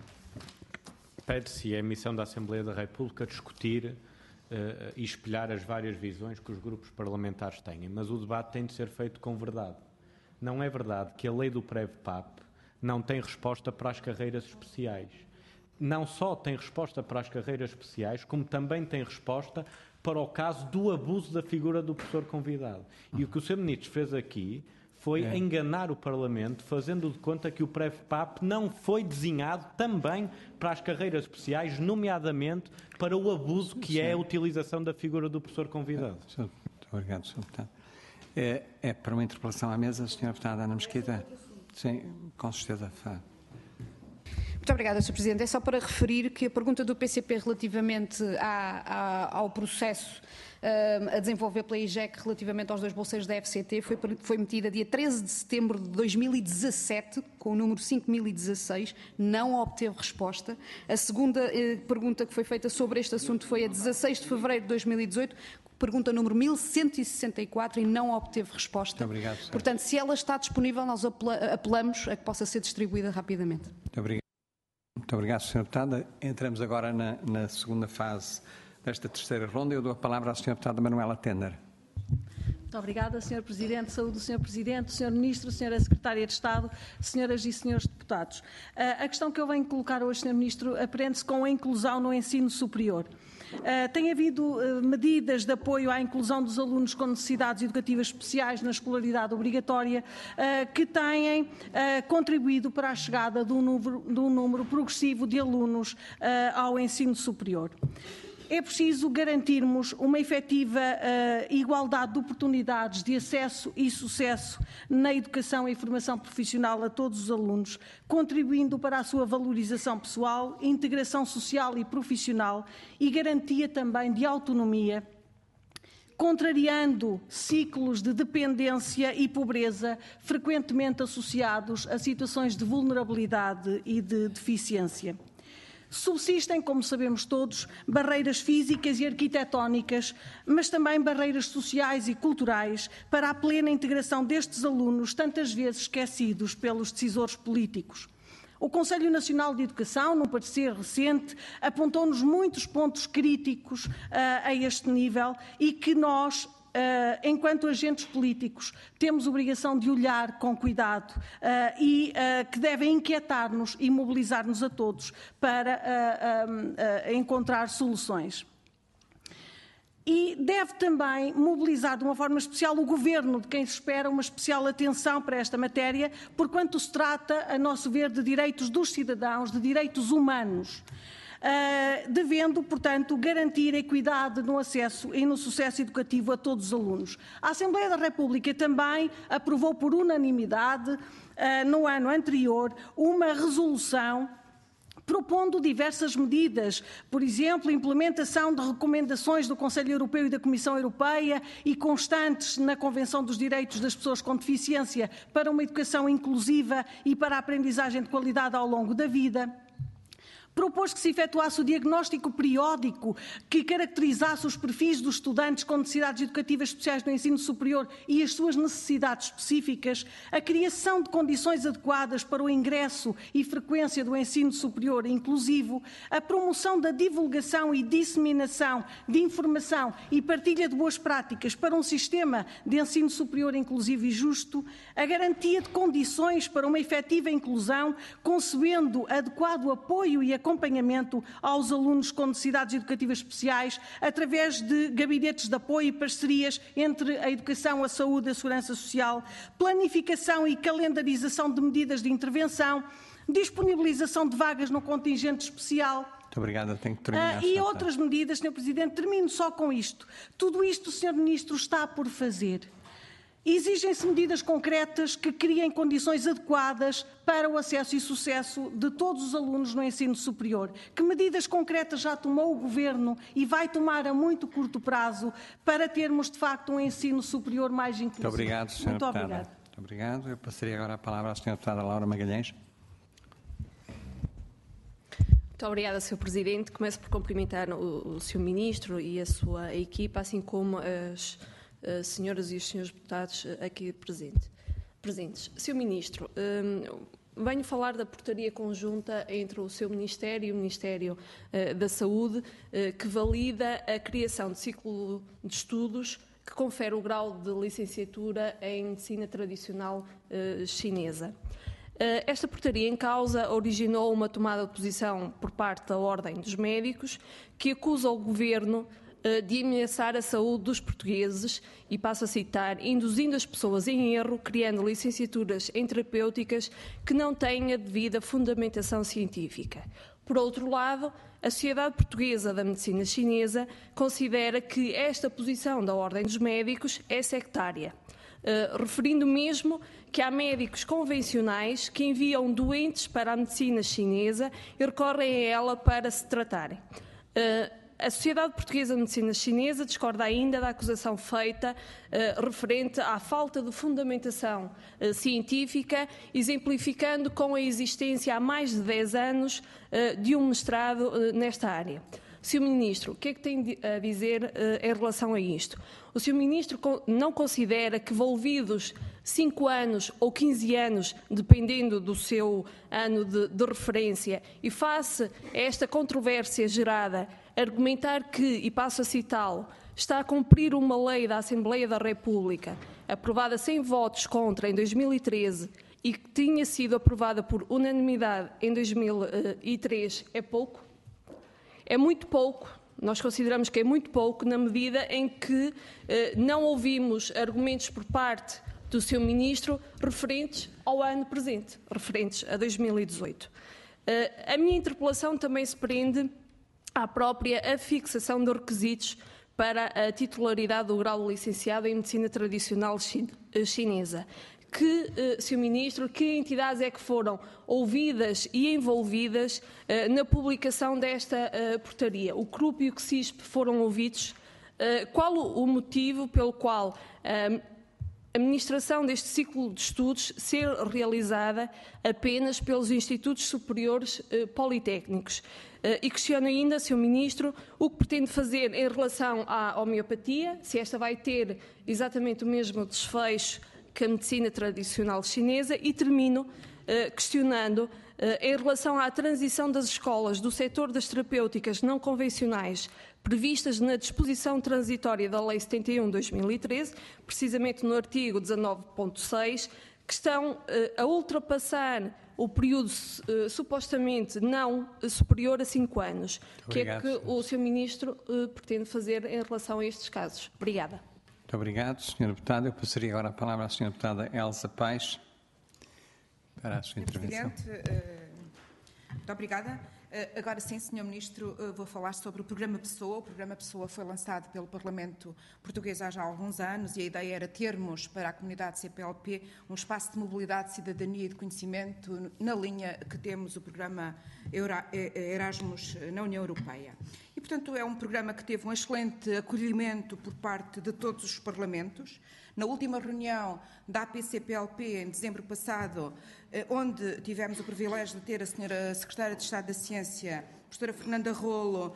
Speaker 4: Pede-se a emissão da Assembleia da República discutir Uh, e espelhar as várias visões que os grupos parlamentares têm, mas o debate tem de ser feito com verdade. Não é verdade que a lei do Prev-P A P não tem resposta para as carreiras especiais. Não só tem resposta para as carreiras especiais, como também tem resposta para o caso do abuso da figura do professor convidado. E o que o senhor Ministro fez aqui foi é. enganar o Parlamento, fazendo de conta que o Prev-P A P não foi desenhado também para as carreiras especiais, nomeadamente para o abuso que Sim. é a utilização da figura do professor convidado.
Speaker 1: É. Muito obrigado, senhor Deputado. É, é para uma interpelação à mesa, senhora Deputada Ana Mesquita? Sim, com certeza.
Speaker 6: Muito obrigada, senhor Presidente. É só para referir que a pergunta do P C P relativamente à, à, ao processo uh, a desenvolver pela I G E C relativamente aos dois bolseiros da F C T foi, foi metida dia treze de setembro de dois mil e dezassete, com o número cinco mil e dezasseis, não obteve resposta. A segunda uh, pergunta que foi feita sobre este assunto foi a dezasseis de fevereiro de dois mil e dezoito, pergunta número mil cento e sessenta e quatro, e não obteve resposta.
Speaker 1: Muito obrigado, senhor.
Speaker 6: Portanto, se ela está disponível, nós apelamos a que possa ser distribuída rapidamente.
Speaker 1: Muito obrigado. Muito obrigado, senhora Deputada. Entramos agora na, na segunda fase desta terceira ronda. Eu dou a palavra à senhora Deputada Manuela Tender.
Speaker 9: Muito obrigada, senhor Presidente. Saúde o senhor Presidente, o senhor Ministro, a senhora Secretária de Estado, senhoras e senhores deputados. A questão que eu venho colocar hoje, senhor Ministro, aprende-se com a inclusão no ensino superior. Uh, tem havido uh, medidas de apoio à inclusão dos alunos com necessidades educativas especiais na escolaridade obrigatória uh, que têm uh, contribuído para a chegada de um número, de um número progressivo de alunos uh, ao ensino superior. é preciso garantirmos uma efetiva uh, igualdade de oportunidades de acesso e sucesso na educação e formação profissional a todos os alunos, contribuindo para a sua valorização pessoal, integração social e profissional e garantia também de autonomia, contrariando ciclos de dependência e pobreza frequentemente associados a situações de vulnerabilidade e de deficiência. Subsistem, como sabemos todos, barreiras físicas e arquitetónicas, mas também barreiras sociais e culturais para a plena integração destes alunos, tantas vezes esquecidos pelos decisores políticos. O Conselho Nacional de Educação, num parecer recente, apontou-nos muitos pontos críticos uh, a este nível e que nós, Uh, enquanto agentes políticos, temos obrigação de olhar com cuidado uh, e uh, que devem inquietar-nos e mobilizar-nos a todos para uh, uh, uh, encontrar soluções. E deve também mobilizar de uma forma especial o Governo, de quem se espera uma especial atenção para esta matéria, porquanto se trata, a nosso ver, de direitos dos cidadãos, de direitos humanos. Uh, devendo, portanto, garantir a equidade no acesso e no sucesso educativo a todos os alunos. A Assembleia da República também aprovou por unanimidade, uh, no ano anterior, uma resolução propondo diversas medidas, por exemplo, implementação de recomendações do Conselho Europeu e da Comissão Europeia e constantes na Convenção dos Direitos das Pessoas com Deficiência para uma educação inclusiva e para a aprendizagem de qualidade ao longo da vida. Propôs que se efetuasse o diagnóstico periódico que caracterizasse os perfis dos estudantes com necessidades educativas especiais no ensino superior e as suas necessidades específicas, a criação de condições adequadas para o ingresso e frequência do ensino superior inclusivo, a promoção da divulgação e disseminação de informação e partilha de boas práticas para um sistema de ensino superior inclusivo e justo, a garantia de condições para uma efetiva inclusão, concebendo adequado apoio e acompanhamento aos alunos com necessidades educativas especiais através de gabinetes de apoio e parcerias entre a educação, a saúde e a segurança social, planificação e calendarização de medidas de intervenção, disponibilização de vagas no contingente especial.
Speaker 1: Muito obrigada, tenho que terminar.
Speaker 9: Uh, e outras medidas, senhor Presidente, termino só com isto. Tudo isto, senhor Ministro, está por fazer. Exigem-se medidas concretas que criem condições adequadas para o acesso e sucesso de todos os alunos no ensino superior. Que medidas concretas já tomou o Governo e vai tomar a muito curto prazo para termos, de facto, um ensino superior mais inclusivo?
Speaker 1: Muito obrigado, senhora
Speaker 9: Muito
Speaker 1: Deputada.
Speaker 9: obrigada.
Speaker 1: Muito obrigado. Eu passaria agora a palavra à senhora Deputada Laura Magalhães.
Speaker 10: Muito obrigada, senhor Presidente. Começo por cumprimentar o, o senhor Ministro e a sua equipa, assim como as Uh, senhoras e os senhores deputados uh, aqui presente, presentes. senhor Ministro, um, venho falar da portaria conjunta entre o seu Ministério e o Ministério uh, da Saúde, uh, que valida a criação de ciclo de estudos que confere o grau de licenciatura em medicina tradicional uh, chinesa. Uh, esta portaria em causa originou uma tomada de posição por parte da Ordem dos Médicos, que acusa o Governo de ameaçar a saúde dos portugueses e, passo a citar, induzindo as pessoas em erro, criando licenciaturas em terapêuticas que não têm a devida fundamentação científica. Por outro lado, a Sociedade Portuguesa da Medicina Chinesa considera que esta posição da Ordem dos Médicos é sectária, uh, referindo mesmo que há médicos convencionais que enviam doentes para a medicina chinesa e recorrem a ela para se tratarem. Uh, A Sociedade Portuguesa de Medicina Chinesa discorda ainda da acusação feita uh, referente à falta de fundamentação uh, científica, exemplificando com a existência há mais de dez anos uh, de um mestrado uh, nesta área. senhor Ministro, o que é que tem a dizer uh, em relação a isto? O senhor Ministro não considera que, envolvidos cinco anos ou quinze anos, dependendo do seu ano de, de referência, e face a esta controvérsia gerada, argumentar que, e passo a citá-lo, está a cumprir uma lei da Assembleia da República, aprovada sem votos contra em dois mil e treze e que tinha sido aprovada por unanimidade em dois mil e três, é pouco? É muito pouco. Nós consideramos que é muito pouco na medida em que eh, não ouvimos argumentos por parte do senhor Ministro referentes ao ano presente, referentes a dois mil e dezoito. Uh, a minha interpelação também se prende à própria a fixação de requisitos para a titularidade do grau de licenciado em Medicina Tradicional Chinesa. Que, senhor Ministro, que entidades é que foram ouvidas e envolvidas uh, na publicação desta uh, portaria? O C R U P e o C C I S P foram ouvidos? Uh, qual o, o motivo pelo qual uh, a administração deste ciclo de estudos ser realizada apenas pelos Institutos Superiores uh, Politécnicos? Uh, e questiono ainda, senhor Ministro, o que pretende fazer em relação à homeopatia, se esta vai ter exatamente o mesmo desfecho que a medicina tradicional chinesa, e termino uh, questionando uh, em relação à transição das escolas do setor das terapêuticas não convencionais previstas na disposição transitória da Lei setenta e um barra dois mil e treze, precisamente no artigo dezanove ponto seis, que estão uh, a ultrapassar o período uh, supostamente não uh, superior a cinco anos. O que é que o senhor Ministro uh, pretende fazer em relação a estes casos? Obrigada.
Speaker 1: Muito obrigado, senhora Deputada. Eu passaria agora a palavra à senhora Deputada Elsa Paes para a sua intervenção.
Speaker 11: Presidente, muito obrigada. Agora sim, senhor Ministro, vou falar sobre o Programa Pessoa. O Programa Pessoa foi lançado pelo Parlamento Português há já alguns anos e a ideia era termos para a comunidade C P L P um espaço de mobilidade, de cidadania e de conhecimento na linha que temos o Programa Erasmus na União Europeia. E, portanto, é um programa que teve um excelente acolhimento por parte de todos os parlamentos. Na última reunião da A P C P L P, em dezembro passado, onde tivemos o privilégio de ter a senhora Secretária de Estado da Ciência, a professora Fernanda Rolo,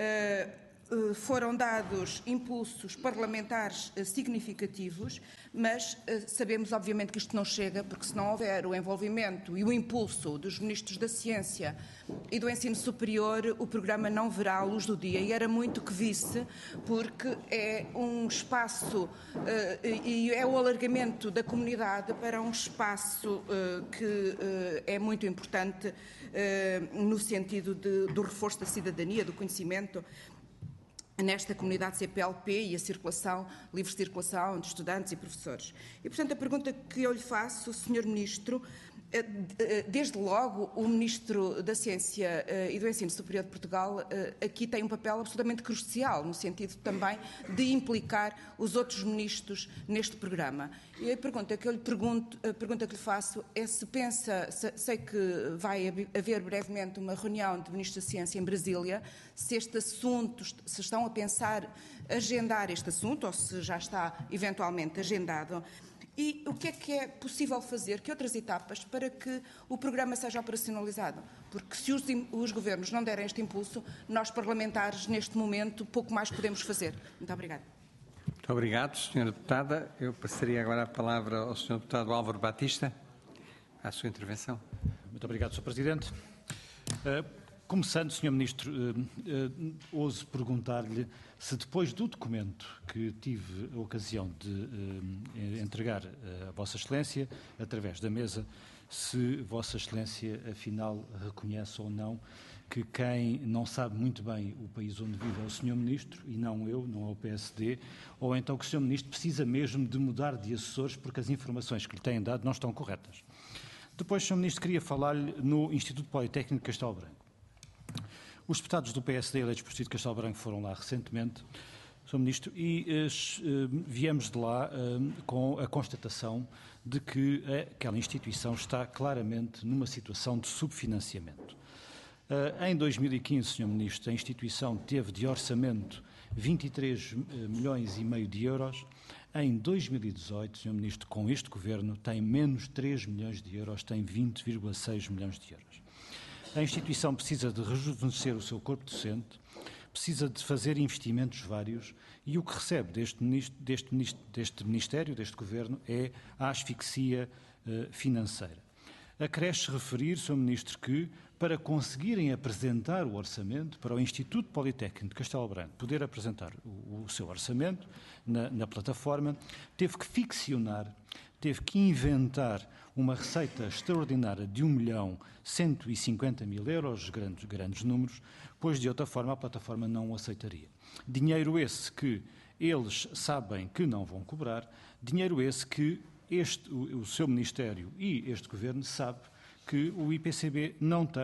Speaker 11: foram dados impulsos parlamentares significativos, mas sabemos, obviamente, que isto não chega, porque se não houver o envolvimento e o impulso dos Ministros da Ciência e do Ensino Superior, o programa não verá a luz do dia. E era muito que visse, porque é um espaço e é o alargamento da comunidade para um espaço que é muito importante no sentido de, do reforço da cidadania, do conhecimento, nesta comunidade C P L P e a circulação, livre circulação de estudantes e professores. E, portanto, a pergunta que eu lhe faço, senhor Ministro, desde logo o Ministro da Ciência e do Ensino Superior de Portugal aqui tem um papel absolutamente crucial, no sentido também de implicar os outros ministros neste programa. E a pergunta que eu lhe pergunto, a pergunta que lhe faço é se pensa, sei que vai haver brevemente uma reunião de Ministros da Ciência em Brasília, se este assunto, se estão a pensar agendar este assunto ou se já está eventualmente agendado. E o que é que é possível fazer, que outras etapas, para que o programa seja operacionalizado? Porque se os, os governos não derem este impulso, nós parlamentares, neste momento, pouco mais podemos fazer. Muito obrigada.
Speaker 1: Muito obrigado, senhora Deputada. Eu passaria agora a palavra ao senhor Deputado Álvaro Batista, à sua intervenção.
Speaker 12: Muito obrigado, senhor Presidente. Uh, começando, senhor Ministro, uh, uh, ouso perguntar-lhe se depois do documento que tive a ocasião de uh, entregar a Vossa Excelência, através da mesa, se Vossa Excelência, afinal, reconhece ou não que quem não sabe muito bem o país onde vive é o senhor Ministro, e não eu, não é o P S D, ou então que o senhor Ministro precisa mesmo de mudar de assessores porque as informações que lhe têm dado não estão corretas. Depois, senhor Ministro, queria falar-lhe no Instituto Politécnico de Castelo Branco. Os deputados do P S D eleitos por Distrito de Castelo Branco foram lá recentemente, senhor Ministro, e uh, viemos de lá uh, com a constatação de que aquela instituição está claramente numa situação de subfinanciamento. Uh, em dois mil e quinze, senhor Ministro, a instituição teve de orçamento vinte e três milhões e meio de euros. Em dois mil e dezoito, senhor Ministro, com este Governo, tem menos três milhões de euros, tem vinte vírgula seis milhões de euros. A instituição precisa de rejuvenescer o seu corpo docente, precisa de fazer investimentos vários e o que recebe deste, ministro, deste, ministro, deste Ministério, deste Governo, é a asfixia uh, financeira. Acresce referir, senhor Ministro, que para conseguirem apresentar o orçamento, para o Instituto Politécnico de Castelo Branco poder apresentar o, o seu orçamento na, na plataforma, teve que ficcionar, teve que inventar uma receita extraordinária de um milhão cento e cinquenta mil euros, grandes, grandes números, pois de outra forma a plataforma não o aceitaria. Dinheiro esse que eles sabem que não vão cobrar, dinheiro esse que este, o, o seu Ministério e este Governo sabe que o I P C B não tem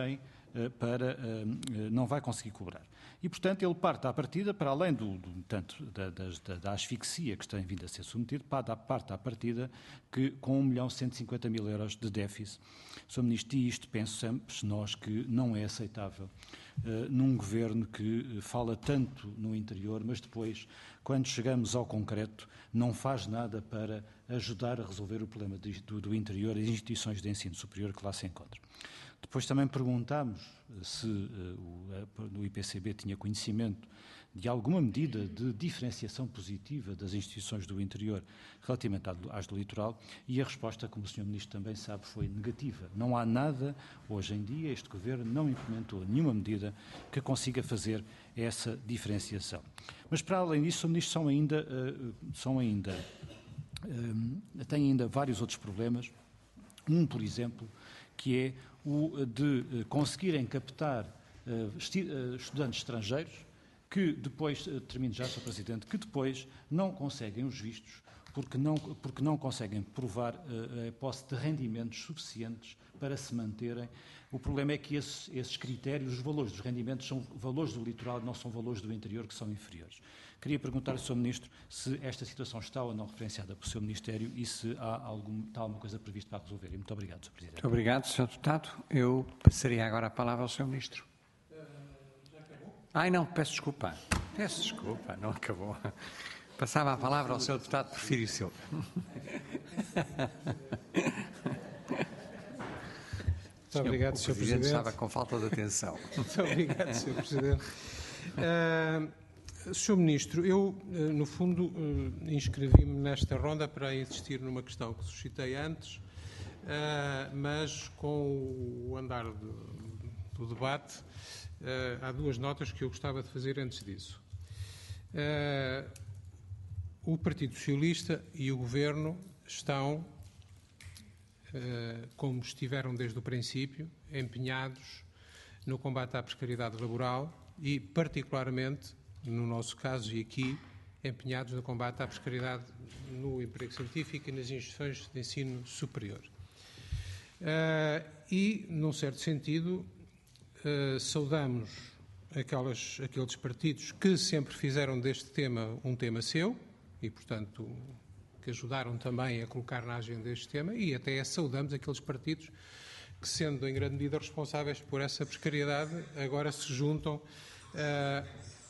Speaker 12: para, não vai conseguir cobrar. E, portanto, ele parte à partida, para além do, do, tanto da, da, da asfixia que tem vindo a ser submetido, parte à partida que com um milhão cento e cinquenta mil euros de déficit. senhor Ministro, e isto pensamos nós que não é aceitável uh, num governo que fala tanto no interior, mas depois, quando chegamos ao concreto, não faz nada para ajudar a resolver o problema de, do, do interior e das instituições de ensino superior que lá se encontram. Depois também perguntámos se uh, o, o I P C B tinha conhecimento de alguma medida de diferenciação positiva das instituições do interior relativamente às do litoral, e a resposta, como o senhor Ministro também sabe, foi negativa. Não há nada, hoje em dia, este Governo não implementou nenhuma medida que consiga fazer essa diferenciação. Mas, para além disso, senhor Ministro, são ainda, uh, são ainda uh, tem ainda vários outros problemas. Um, por exemplo, que é o de conseguirem captar uh, estudantes estrangeiros que depois, uh, termino já, senhor Presidente, que depois não conseguem os vistos porque não, porque não conseguem provar uh, a posse de rendimentos suficientes para se manterem. O problema é que esses, esses critérios, os valores dos rendimentos, são valores do litoral, não são valores do interior, que são inferiores. Queria perguntar ao senhor Ministro se esta situação está ou não referenciada pelo seu Ministério e se há algum, está alguma coisa prevista para resolver. E muito obrigado, senhor Presidente.
Speaker 1: Muito obrigado, senhor Deputado. Eu passaria agora a palavra ao senhor Ministro.
Speaker 8: Já acabou?
Speaker 1: Ai, não, peço desculpa. Peço desculpa, não acabou. Passava a palavra ao senhor Deputado Porfírio Silva.
Speaker 13: Muito obrigado, senhor Presidente.
Speaker 1: Estava com falta de atenção.
Speaker 13: Muito obrigado, senhor Presidente. Uh, senhor Ministro, eu, uh, no fundo, uh, inscrevi-me nesta ronda para insistir numa questão que suscitei antes, uh, mas com o andar do, do debate, uh, há duas notas que eu gostava de fazer antes disso. Uh, o Partido Socialista e o Governo estão, como estiveram desde o princípio, empenhados no combate à precariedade laboral e, particularmente, no nosso caso e aqui, empenhados no combate à precariedade no emprego científico e nas instituições de ensino superior. E, num certo sentido, saudamos aquelas, aqueles partidos que sempre fizeram deste tema um tema seu e, portanto, que ajudaram também a colocar na agenda este tema, e até saudamos aqueles partidos que, sendo em grande medida responsáveis por essa precariedade, agora se juntam uh,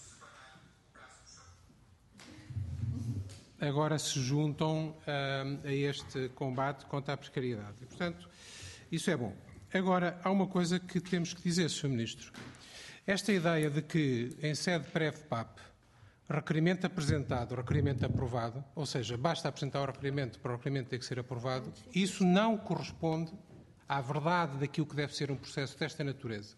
Speaker 13: agora se juntam uh, a este combate contra a precariedade. E, portanto, isso é bom. Agora, há uma coisa que temos que dizer, senhor Ministro. Esta ideia de que, em sede pré-F P A P, requerimento apresentado, requerimento aprovado, ou seja, basta apresentar o requerimento para o requerimento ter que ser aprovado, isso não corresponde à verdade daquilo que deve ser um processo desta natureza.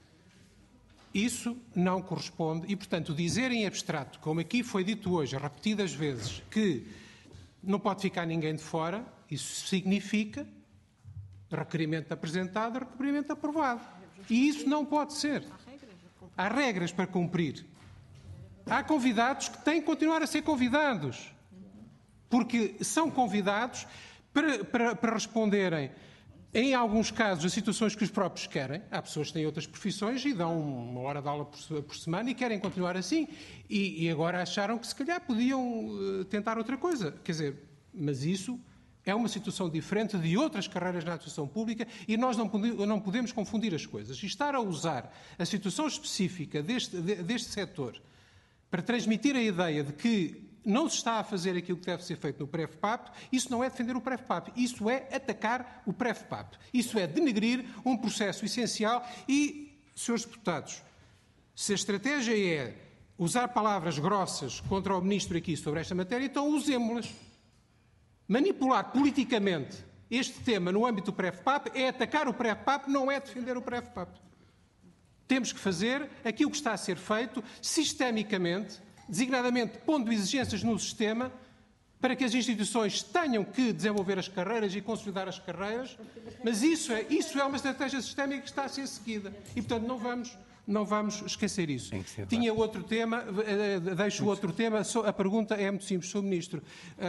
Speaker 13: Isso não corresponde e, portanto, dizer em abstrato, como aqui foi dito hoje, repetidas vezes, que não pode ficar ninguém de fora, isso significa requerimento apresentado, requerimento aprovado. E isso não pode ser. Há regras para cumprir. Há convidados que têm que continuar a ser convidados, porque são convidados para, para, para responderem, em alguns casos, a situações que os próprios querem. Há pessoas que têm outras profissões e dão uma hora de aula por, por semana e querem continuar assim. E, e agora acharam que se calhar podiam uh, tentar outra coisa. Quer dizer, mas isso é uma situação diferente de outras carreiras na administração pública e nós não podemos, não podemos confundir as coisas. E estar a usar a situação específica deste, deste setor para transmitir a ideia de que não se está a fazer aquilo que deve ser feito no pré-F P A P, isso não é defender o pré-F P A P, isso é atacar o pré-F P A P. Isso é denegrir um processo essencial e, senhores deputados, se a estratégia é usar palavras grossas contra o Ministro aqui sobre esta matéria, então usemos-las. Manipular politicamente este tema no âmbito do pré-F P A P é atacar o pré-F P A P, não é defender o pré-F P A P. Temos que fazer aquilo que está a ser feito sistemicamente, designadamente pondo exigências no sistema, para que as instituições tenham que desenvolver as carreiras e consolidar as carreiras, mas isso é, isso é uma estratégia sistémica que está a ser seguida. E, portanto, não vamos não vamos esquecer isso. Tinha outro tema, deixo o outro tema, a pergunta é muito simples, senhor Ministro.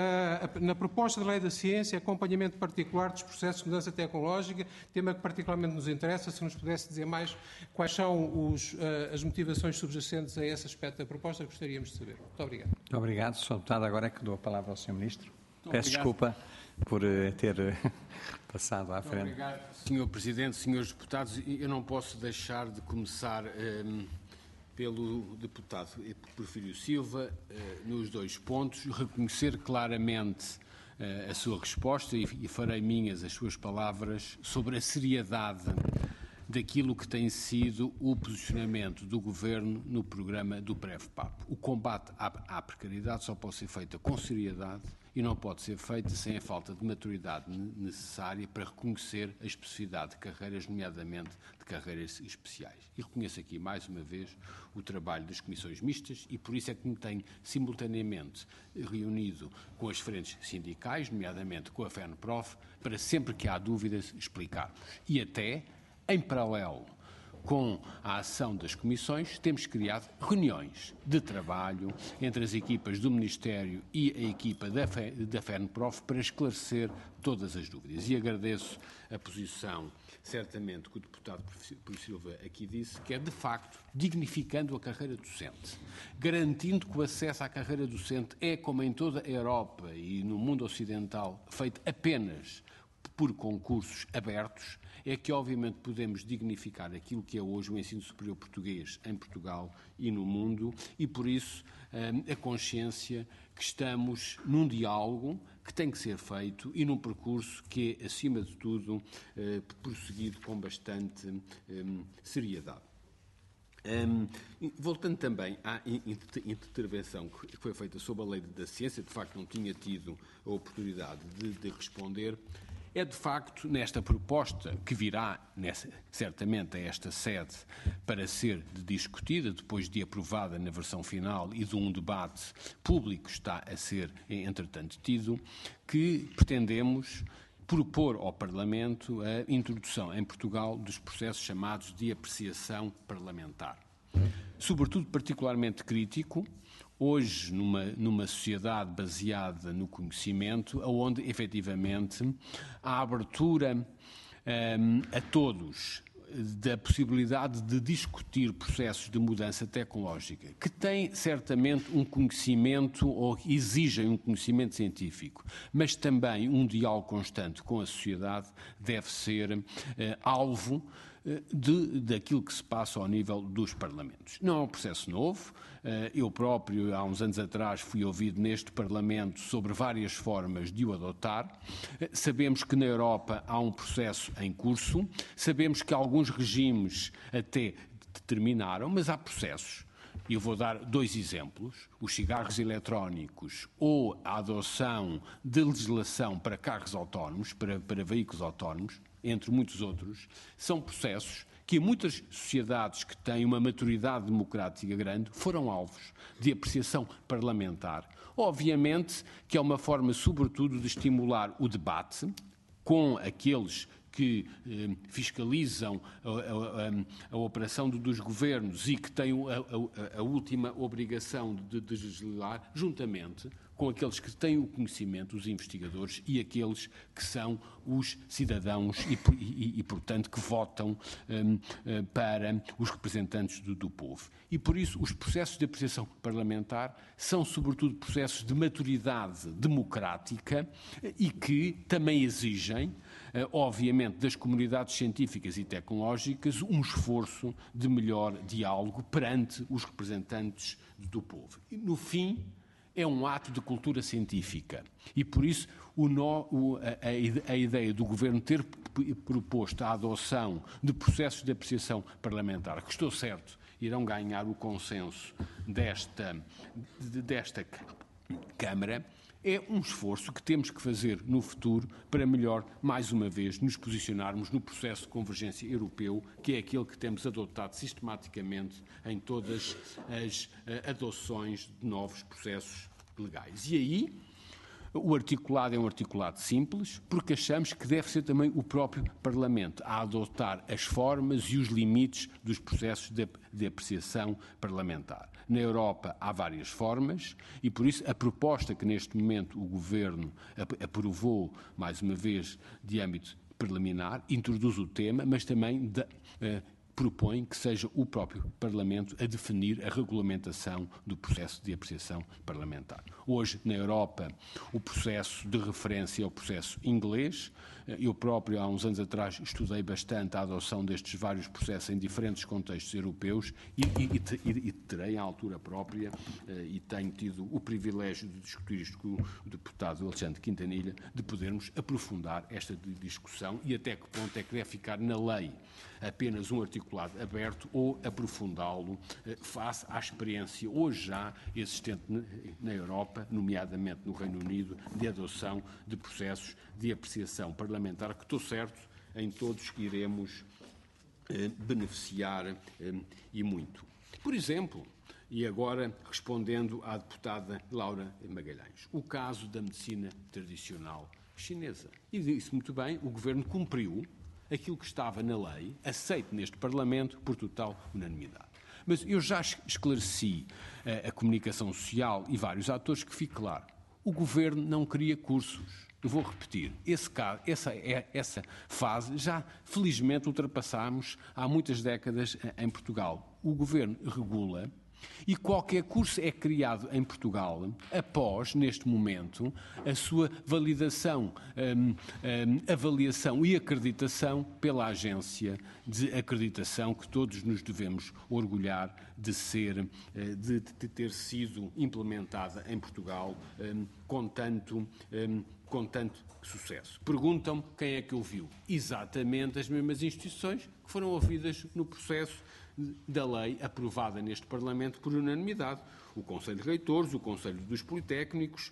Speaker 13: Na proposta de lei da ciência, acompanhamento particular dos processos de mudança tecnológica, tema que particularmente nos interessa, se nos pudesse dizer mais quais são os, as motivações subjacentes a esse aspecto da proposta, gostaríamos de saber. Muito obrigado.
Speaker 1: Muito obrigado, senhor Deputado. Agora é que dou a palavra ao senhor Ministro.
Speaker 8: Muito
Speaker 1: Peço
Speaker 8: obrigado.
Speaker 1: desculpa por uh, ter uh, passado à
Speaker 8: Muito
Speaker 1: frente.
Speaker 8: obrigado, senhor Presidente, senhores deputados. Eu não posso deixar de começar um, pelo deputado Porfírio Silva, uh, nos dois pontos, reconhecer claramente uh, a sua resposta e, e farei minhas as suas palavras sobre a seriedade daquilo que tem sido o posicionamento do Governo no programa do PREV-PAP. O combate à, à precariedade só pode ser feito com seriedade e não pode ser feito sem a falta de maturidade necessária para reconhecer a especificidade de carreiras, nomeadamente de carreiras especiais. E reconheço aqui, mais uma vez, o trabalho das comissões mistas e por isso é que me tenho simultaneamente reunido com as frentes sindicais, nomeadamente com a FENPROF, para sempre que há dúvidas explicarmos. E até, em paralelo com a ação das comissões, temos criado reuniões de trabalho entre as equipas do Ministério e a equipa da, Fe, da FENPROF para esclarecer todas as dúvidas. E agradeço a posição, certamente, que o deputado Porfírio Silva aqui disse, que é, de facto, dignificando a carreira docente, garantindo que o acesso à carreira docente é, como em toda a Europa e no mundo ocidental, feito apenas por concursos abertos, é que obviamente podemos dignificar aquilo que é hoje o ensino superior português em Portugal e no mundo e por isso a consciência que estamos num diálogo que tem que ser feito e num percurso que é, acima de tudo, prosseguido com bastante seriedade. Um, voltando também à intervenção que foi feita sobre a lei da ciência, de facto não tinha tido a oportunidade de, de responder. É, de facto, nesta proposta que virá, nessa, certamente, a esta sede para ser discutida, depois de aprovada na versão final e de um debate público está a ser, entretanto, tido, que pretendemos propor ao Parlamento a introdução em Portugal dos processos chamados de apreciação parlamentar. Sobretudo, particularmente crítico, hoje, numa, numa sociedade baseada no conhecimento, onde, efetivamente, a abertura um, a todos da possibilidade de discutir processos de mudança tecnológica, que têm certamente um conhecimento ou exigem um conhecimento científico, mas também um diálogo constante com a sociedade, deve ser uh, alvo De, daquilo que se passa ao nível dos Parlamentos. Não é um processo novo. Eu próprio, há uns anos atrás, fui ouvido neste Parlamento sobre várias formas de o adotar. Sabemos que na Europa há um processo em curso, sabemos que alguns regimes até terminaram, mas há processos. Eu vou dar dois exemplos, os cigarros eletrónicos ou a adoção de legislação para carros autónomos, para, para veículos autónomos, entre muitos outros, são processos que em muitas sociedades que têm uma maturidade democrática grande foram alvos de apreciação parlamentar. Obviamente que é uma forma, sobretudo, de estimular o debate com aqueles que eh, fiscalizam a, a, a, a operação dos governos e que têm a, a, a última obrigação de, de legislar, juntamente com aqueles que têm o conhecimento, os investigadores, e aqueles que são os cidadãos e, e, e portanto, que votam um, para os representantes do, do povo. E, por isso, os processos de apreciação parlamentar são, sobretudo, processos de maturidade democrática e que também exigem, obviamente, das comunidades científicas e tecnológicas, um esforço de melhor diálogo perante os representantes do povo. E, no fim, é um ato de cultura científica e, por isso, o no, o, a, a ideia do Governo ter proposto a adoção de processos de apreciação parlamentar, que estou certo, irão ganhar o consenso desta, desta Câmara, é um esforço que temos que fazer no futuro para melhor, mais uma vez, nos posicionarmos no processo de convergência europeu, que é aquele que temos adotado sistematicamente em todas as adoções de novos processos legais. E aí, O articulado é um articulado simples, porque achamos que deve ser também o próprio Parlamento a adotar as formas e os limites dos processos de, de apreciação parlamentar. Na Europa há várias formas e, por isso, a proposta que neste momento o Governo aprovou, mais uma vez, de âmbito preliminar, introduz o tema, mas também da, uh, propõe que seja o próprio Parlamento a definir a regulamentação do processo de apreciação parlamentar. Hoje, na Europa, o processo de referência é o processo inglês. Eu próprio, há uns anos atrás, estudei bastante a adoção destes vários processos em diferentes contextos europeus e, e, e, e terei à altura própria, e tenho tido o privilégio de discutir isto com o deputado Alexandre Quintanilha, de podermos aprofundar esta discussão e até que ponto é que deve ficar na lei apenas um articulado aberto ou aprofundá-lo eh, face à experiência hoje já existente na Europa, nomeadamente no Reino Unido, de adoção de processos de apreciação parlamentar, que estou certo em todos iremos eh, beneficiar eh, e muito. Por exemplo, e agora respondendo à deputada Laura Magalhães, o caso da medicina tradicional chinesa. E disse muito bem, o Governo cumpriu aquilo que estava na lei, aceito neste Parlamento por total unanimidade. Mas eu já esclareci a, a comunicação social e vários atores que fique claro. O Governo não queria cursos. Eu vou repetir, esse caso, essa, essa fase já felizmente ultrapassámos há muitas décadas em Portugal. O Governo regula e qualquer curso é criado em Portugal após, neste momento, a sua validação, um, um, avaliação e acreditação pela agência de acreditação que todos nos devemos orgulhar de ser, de, de ter sido implementada em Portugal um, com tanto, um, com tanto sucesso. Perguntam-me quem é que ouviu. Exatamente as mesmas instituições que foram ouvidas no processo da lei aprovada neste Parlamento por unanimidade. O Conselho de Reitores, o Conselho dos Politécnicos,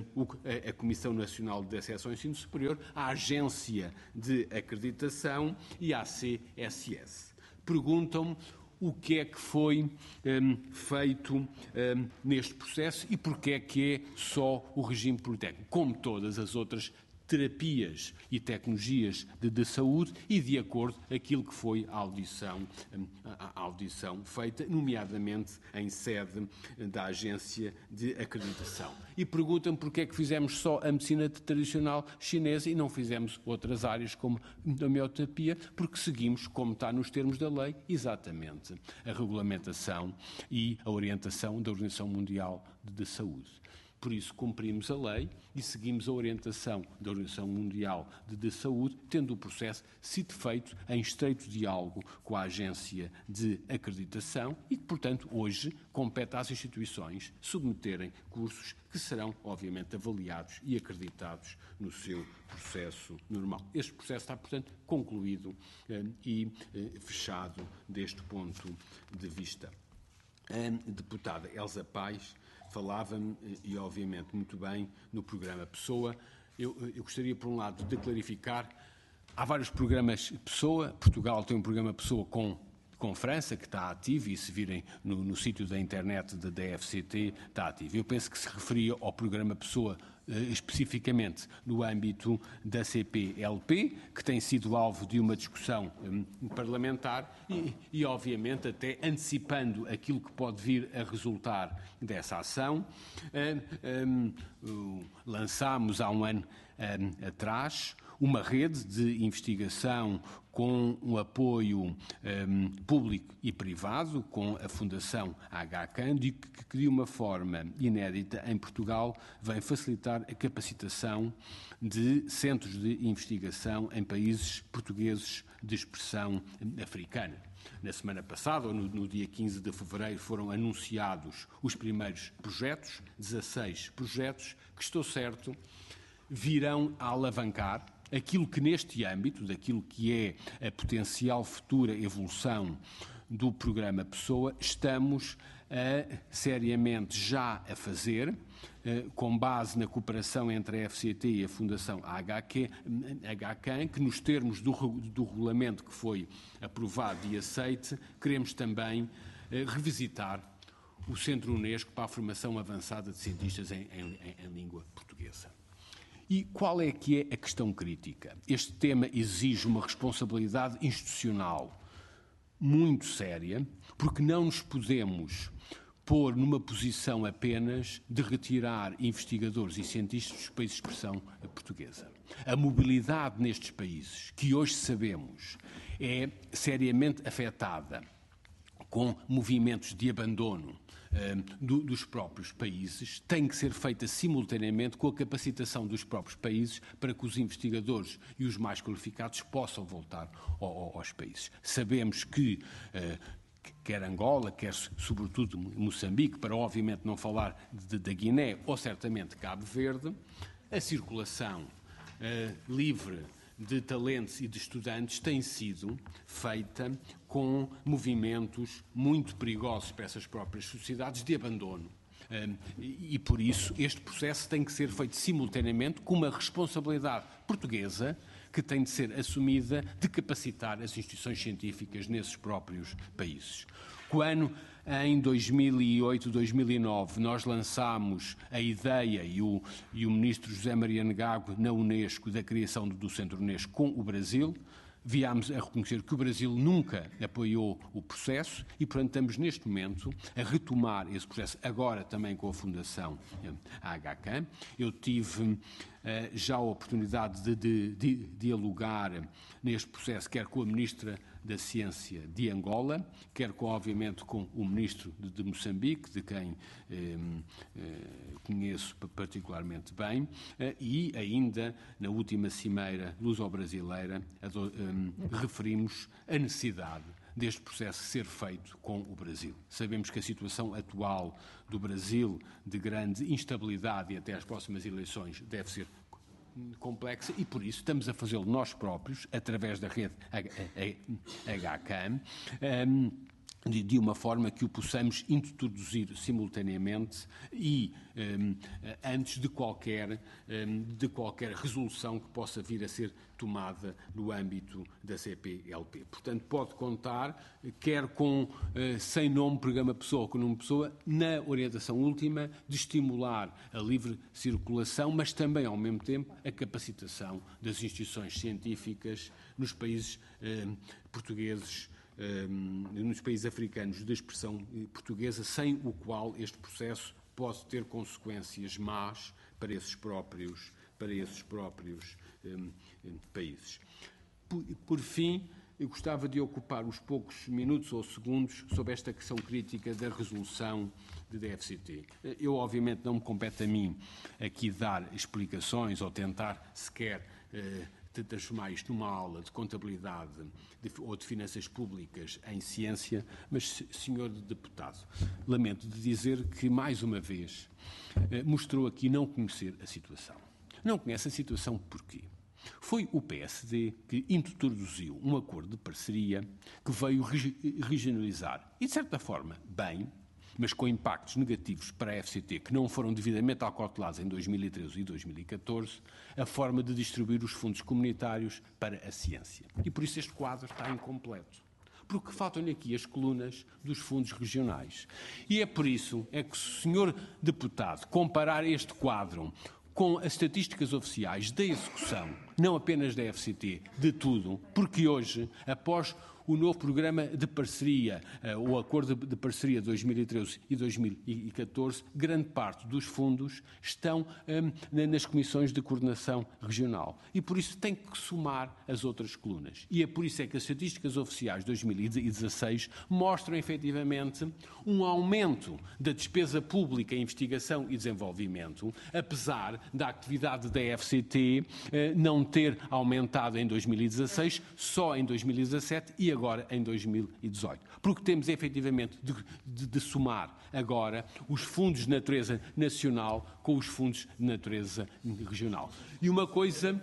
Speaker 8: a Comissão Nacional de Acesso ao Ensino Superior, a Agência de Acreditação e a C S S. Perguntam-me o que é que foi um, feito um, neste processo e porque é que é só o regime politécnico, como todas as outras terapias e tecnologias de, de saúde e de acordo com aquilo que foi a audição, a, a audição feita, nomeadamente em sede da Agência de Acreditação. E perguntam-me porque é que fizemos só a medicina tradicional chinesa e não fizemos outras áreas como a homeoterapia, porque seguimos, como está nos termos da lei, exatamente a regulamentação e a orientação da Organização Mundial de, de Saúde. Por isso, cumprimos a lei e seguimos a orientação da Organização Mundial de, de Saúde, tendo o processo sido feito em estreito diálogo com a Agência de Acreditação e que, portanto, hoje compete às instituições submeterem cursos que serão, obviamente, avaliados e acreditados no seu processo normal. Este processo está, portanto, concluído eh, e eh, fechado deste ponto de vista. A deputada Elsa Paes falava-me, e obviamente muito bem, no programa Pessoa. Eu, eu gostaria, por um lado, de clarificar, há vários programas Pessoa. Portugal tem um programa Pessoa com, com França, que está ativo, e se virem no, no sítio da internet da D F C T, está ativo. Eu penso que se referia ao programa Pessoa especificamente no âmbito da C P L P, que tem sido alvo de uma discussão um, parlamentar e, e, obviamente, até antecipando aquilo que pode vir a resultar dessa ação. Um, um, lançámos há um ano um, atrás uma rede de investigação com um apoio um, público e privado, com a Fundação H C A N, que, que de uma forma inédita em Portugal vem facilitar a capacitação de centros de investigação em países portugueses de expressão africana. Na semana passada, ou no, no dia quinze de fevereiro, foram anunciados os primeiros projetos, dezasseis projetos, que estou certo virão a alavancar aquilo que neste âmbito, daquilo que é a potencial futura evolução do programa Pessoa, estamos a, seriamente já a fazer, eh, com base na cooperação entre a F C T e a Fundação H C A N, que nos termos do, do regulamento que foi aprovado e aceite, queremos também eh, revisitar o Centro Unesco para a formação avançada de cientistas em, em, em língua portuguesa. E qual é que é a questão crítica? Este tema exige uma responsabilidade institucional muito séria, porque não nos podemos pôr numa posição apenas de retirar investigadores e cientistas dos países de expressão portuguesa. A mobilidade nestes países, que hoje sabemos é seriamente afetada com movimentos de abandono eh, do, dos próprios países, tem que ser feita simultaneamente com a capacitação dos próprios países para que os investigadores e os mais qualificados possam voltar ao, ao, aos países. Sabemos que eh, quer Angola, quer sobretudo Moçambique, para obviamente não falar da Guiné ou certamente Cabo Verde, a circulação uh, livre de talentos e de estudantes tem sido feita com movimentos muito perigosos para essas próprias sociedades de abandono. Um, e, e por isso este processo tem que ser feito simultaneamente com uma responsabilidade portuguesa que tem de ser assumida de capacitar as instituições científicas nesses próprios países. Quando, em dois mil e oito, dois mil e nove, nós lançámos a ideia, e o, e o ministro José Maria Negago, na Unesco, da criação do Centro Unesco com o Brasil, viámos a reconhecer que o Brasil nunca apoiou o processo e, portanto, estamos neste momento a retomar esse processo, agora também com a Fundação Aga Khan. Eu tive uh, já a oportunidade de, de, de dialogar neste processo, quer com a Ministra da Ciência de Angola, quer com, obviamente, com o Ministro de, de Moçambique, de quem eh, eh, conheço particularmente bem, eh, e ainda na última cimeira luso-brasileira eh, referimos a necessidade deste processo ser feito com o Brasil. Sabemos que a situação atual do Brasil, de grande instabilidade e até às próximas eleições, deve ser complexa e, por isso, estamos a fazê-lo nós próprios, através da rede Aga Khan, de uma forma que o possamos introduzir simultaneamente e um, antes de qualquer, um, de qualquer resolução que possa vir a ser tomada no âmbito da C P L P. Portanto, pode contar, quer com, uh, sem nome, programa pessoa ou com nome pessoa, na orientação última de estimular a livre circulação, mas também, ao mesmo tempo, a capacitação das instituições científicas nos países uh, portugueses, nos países africanos de expressão portuguesa, sem o qual este processo pode ter consequências más para esses próprios, para esses próprios um, países. Por, por fim, eu gostava de ocupar os poucos minutos ou segundos sobre esta questão crítica da resolução de D F C T. Eu, obviamente, não me compete a mim aqui dar explicações ou tentar sequer uh, de transformar isto numa aula de contabilidade de, ou de finanças públicas em ciência, mas, senhor deputado, lamento de dizer que, mais uma vez, eh, mostrou aqui não conhecer a situação. Não conhece a situação porquê? Foi o P S D que introduziu um acordo de parceria que veio regionalizar, e de certa forma, bem, mas com impactos negativos para a F C T que não foram devidamente acautelados em dois mil e treze e dois mil e catorze, a forma de distribuir os fundos comunitários para a ciência. E por isso este quadro está incompleto, porque faltam-lhe aqui as colunas dos fundos regionais. E é por isso é que, se o senhor deputado comparar este quadro com as estatísticas oficiais da execução, não apenas da F C T, de tudo, porque hoje, após o novo programa de parceria, o acordo de parceria de dois mil e treze e dois mil e catorze, grande parte dos fundos estão um, nas comissões de coordenação regional. E por isso tem que somar as outras colunas. E é por isso é que as estatísticas oficiais de dois mil e dezasseis mostram efetivamente um aumento da despesa pública em investigação e desenvolvimento, apesar da atividade da F C T eh, não ter aumentado em dois mil e dezasseis, só em dois mil e dezassete e agora em dois mil e dezoito. Porque temos efetivamente de, de, de somar agora os fundos de natureza nacional com os fundos de natureza regional. E uma coisa,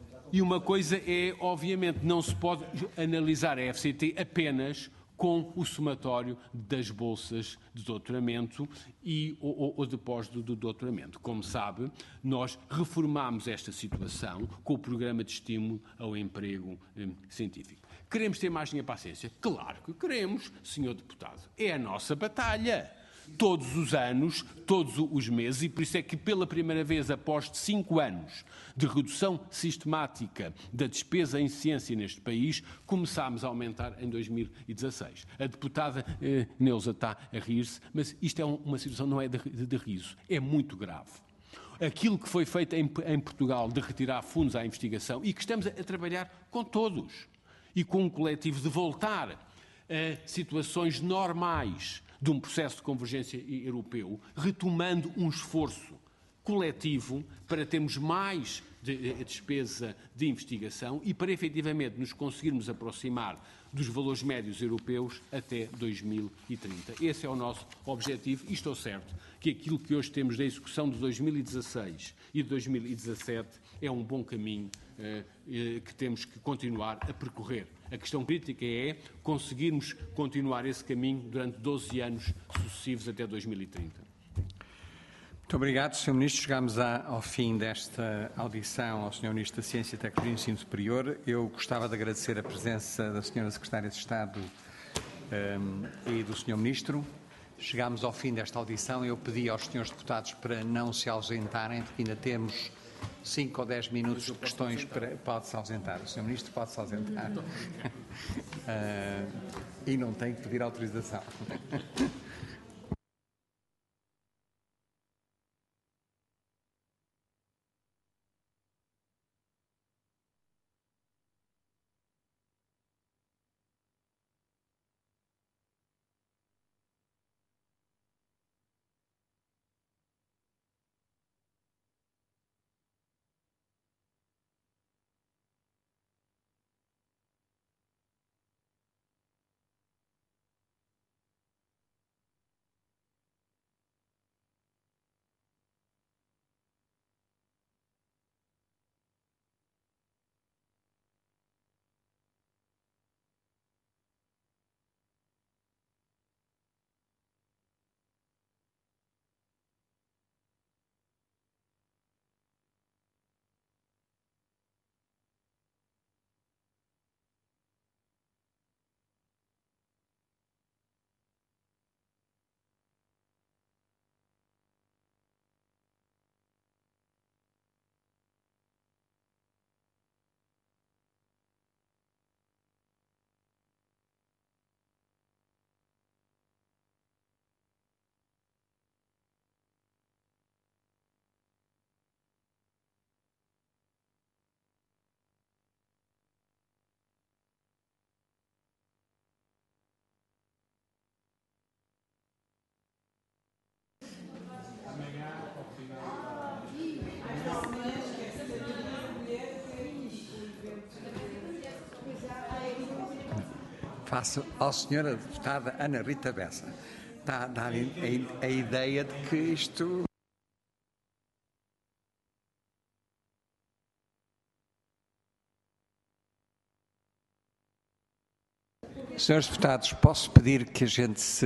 Speaker 8: e uma coisa é, obviamente, não se pode analisar a F C T apenas com o somatório das bolsas de doutoramento e ou, ou de pós-doutoramento. Como sabe, nós reformámos esta situação com o programa de estímulo ao emprego eh, científico. Queremos ter mais dinheiro para a ciência? Claro que queremos, senhor deputado. É a nossa batalha. todos os anos, todos os meses, e por isso é que pela primeira vez após cinco anos de redução sistemática da despesa em ciência neste país, começámos a aumentar em dois mil e dezasseis. A deputada eh, Neusa está a rir-se, mas isto é um, uma situação não é de, de, de riso, é muito grave. Aquilo que foi feito em, em Portugal de retirar fundos à investigação e que estamos a, a trabalhar com todos e com um coletivo de voltar a situações normais de um processo de convergência europeu, retomando um esforço coletivo para termos mais de, de despesa de investigação e para efetivamente nos conseguirmos aproximar dos valores médios europeus até dois mil e trinta. Esse é o nosso objetivo e estou certo que aquilo que hoje temos da execução de dois mil e dezasseis e de dois mil e dezassete é um bom caminho eh, eh, que temos que continuar a percorrer. A questão crítica é conseguirmos continuar esse caminho durante doze anos sucessivos até dois mil e trinta.
Speaker 1: Muito obrigado, senhor Ministro. Chegamos à, ao fim desta audição ao senhor Ministro da Ciência, Tecnologia e Ensino Superior. Eu gostava de agradecer a presença da senhora Secretária de Estado um, e do senhor Ministro. Chegámos ao fim desta audição e eu pedi aos senhores deputados para não se ausentarem, porque ainda temos cinco ou dez minutos de questões para... Pode-se ausentar. O senhor Ministro pode-se ausentar. uh, e não tem que pedir autorização. Faço à senhora deputada Ana Rita Bessa. Está a dar a, a ideia de que isto... Senhores deputados, posso pedir que a gente se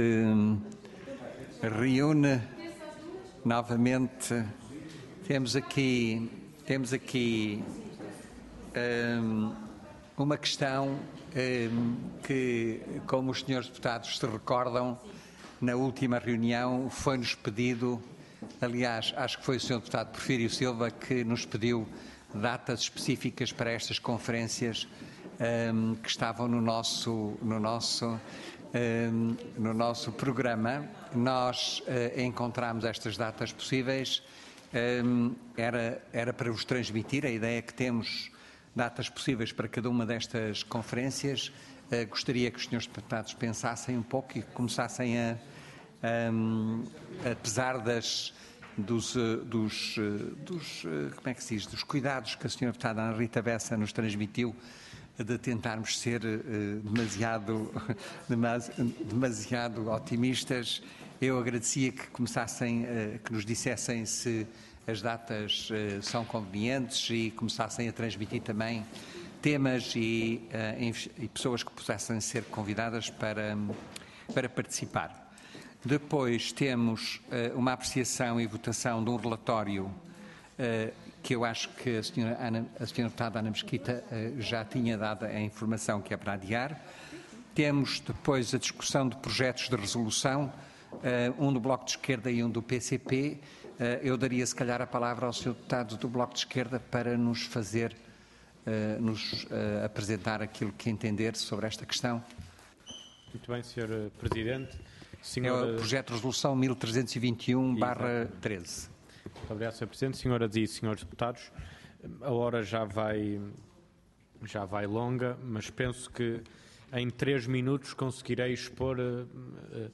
Speaker 1: reúne novamente? Temos aqui, temos aqui um, uma questão um, que, como os senhores deputados se recordam, na última reunião foi-nos pedido, aliás, acho que foi o senhor deputado Porfírio Silva que nos pediu datas específicas para estas conferências um, que estavam no nosso, no nosso, um, no nosso programa. Nós uh, encontramos estas datas possíveis. Um, era, era para vos transmitir a ideia que temos datas possíveis para cada uma destas conferências. Uh, gostaria que os senhores deputados pensassem um pouco e começassem a, um, apesar das, dos, dos, dos, como é que se diz, dos cuidados que a senhora deputada Ana Rita Bessa nos transmitiu, de tentarmos ser uh, demasiado, demasiado otimistas. Eu agradecia que começassem, uh, que nos dissessem se as datas uh, são convenientes e começassem a transmitir também temas e, uh, e pessoas que pudessem ser convidadas para, para participar. Depois temos uh, uma apreciação e votação de um relatório uh, que eu acho que a senhora, Ana, a senhora deputada Ana Mesquita uh, já tinha dado a informação que é para adiar. Temos depois a discussão de projetos de resolução um do Bloco de Esquerda e um do P C P. Eu daria, se calhar, a palavra ao senhor deputado do Bloco de Esquerda para nos fazer, nos apresentar aquilo que entender sobre esta questão.
Speaker 4: Muito bem, senhor Presidente.
Speaker 1: Senhor... É o projeto de resolução mil trezentos e vinte e um barra treze.
Speaker 4: Muito obrigado, senhor Presidente. Senhoras e senhores deputados, a hora já vai, já vai longa, mas penso que em três minutos conseguirei expor uh, uh,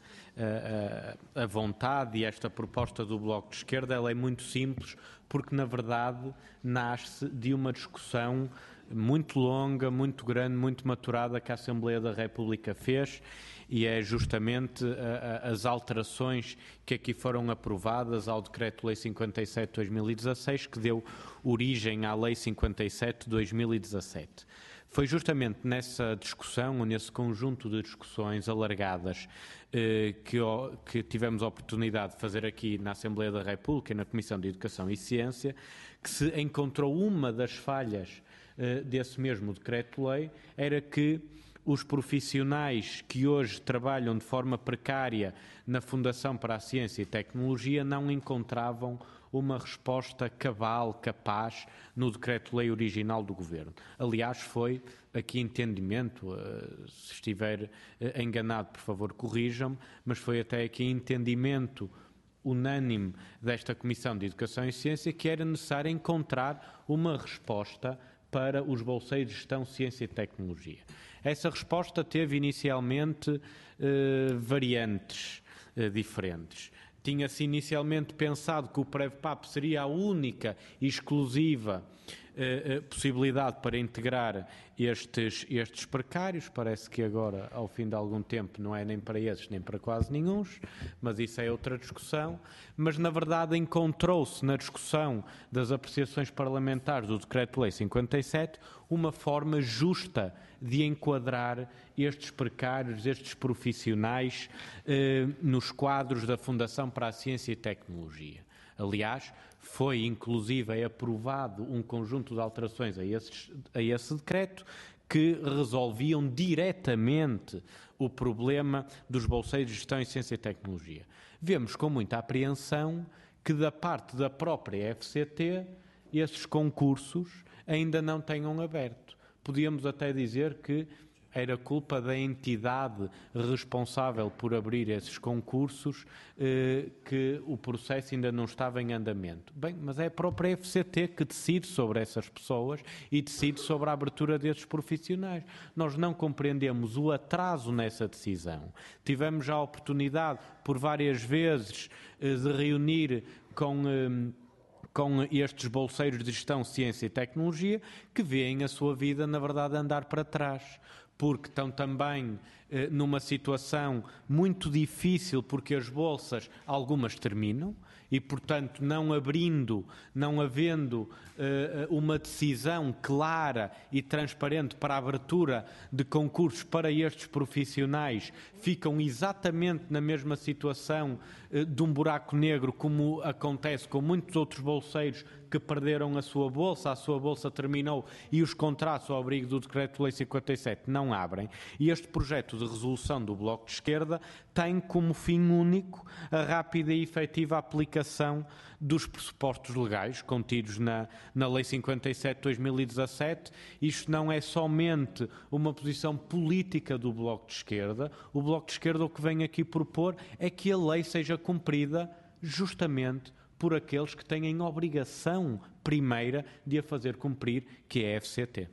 Speaker 4: uh, a vontade e esta proposta do Bloco de Esquerda. Ela é muito simples, porque na verdade nasce de uma discussão muito longa, muito grande, muito maturada que a Assembleia da República fez, e é justamente a, a, as alterações que aqui foram aprovadas ao Decreto-Lei cinquenta e sete de dois mil e dezasseis, que deu origem à Lei cinquenta e sete de dois mil e dezassete. Foi justamente nessa discussão, ou nesse conjunto de discussões alargadas eh, que, que tivemos a oportunidade de fazer aqui na Assembleia da República e na Comissão de Educação e Ciência, que se encontrou uma das falhas eh, desse mesmo decreto-lei, era que os profissionais que hoje trabalham de forma precária na Fundação para a Ciência e Tecnologia não encontravam uma resposta cabal, capaz, no decreto-lei original do Governo. Aliás, foi aqui entendimento, se estiver enganado, por favor, corrijam-me, mas foi até aqui entendimento unânime desta Comissão de Educação e Ciência que era necessário encontrar uma resposta para os bolseiros de Gestão, Ciência e Tecnologia. Essa resposta teve inicialmente eh, variantes eh, diferentes. Tinha-se inicialmente pensado que o PrevPap seria a única e exclusiva eh, possibilidade para integrar estes, estes precários. Parece que agora, ao fim de algum tempo, não é nem para esses nem para quase nenhuns, mas isso é outra discussão. Mas, na verdade, encontrou-se na discussão das apreciações parlamentares do Decreto-Lei cinquenta e sete uma forma justa de enquadrar estes precários, estes profissionais, eh, nos quadros da Fundação para a Ciência e Tecnologia. Aliás, foi inclusive aprovado um conjunto de alterações a, esses, a esse decreto que resolviam diretamente o problema dos bolseiros de Gestão em Ciência e Tecnologia. Vemos com muita apreensão que da parte da própria F C T esses concursos ainda não tenham aberto. Podíamos até dizer que era culpa da entidade responsável por abrir esses concursos eh, que o processo ainda não estava em andamento. Bem, mas é a própria F C T que decide sobre essas pessoas e decide sobre a abertura desses profissionais. Nós não compreendemos o atraso nessa decisão. Tivemos já a oportunidade, por várias vezes, eh, de reunir com... Eh, com estes bolseiros de Gestão, Ciência e Tecnologia, que veem a sua vida, na verdade, andar para trás, porque estão também eh, numa situação muito difícil, porque as bolsas, algumas terminam, e, portanto, não abrindo, não havendo uh, uma decisão clara e transparente para a abertura de concursos para estes profissionais, ficam exatamente na mesma situação uh, de um buraco negro, como acontece com muitos outros bolseiros que perderam a sua bolsa, a sua bolsa terminou e os contratos ao abrigo do Decreto-Lei cinquenta e sete não abrem. E este projeto de resolução do Bloco de Esquerda tem como fim único a rápida e efetiva aplicação dos pressupostos legais contidos na, na Lei cinquenta e sete de dois mil e dezassete. Isto não é somente uma posição política do Bloco de Esquerda. O Bloco de Esquerda o que vem aqui propor é que a lei seja cumprida justamente por aqueles que têm a obrigação primeira de a fazer cumprir, que é a F C T.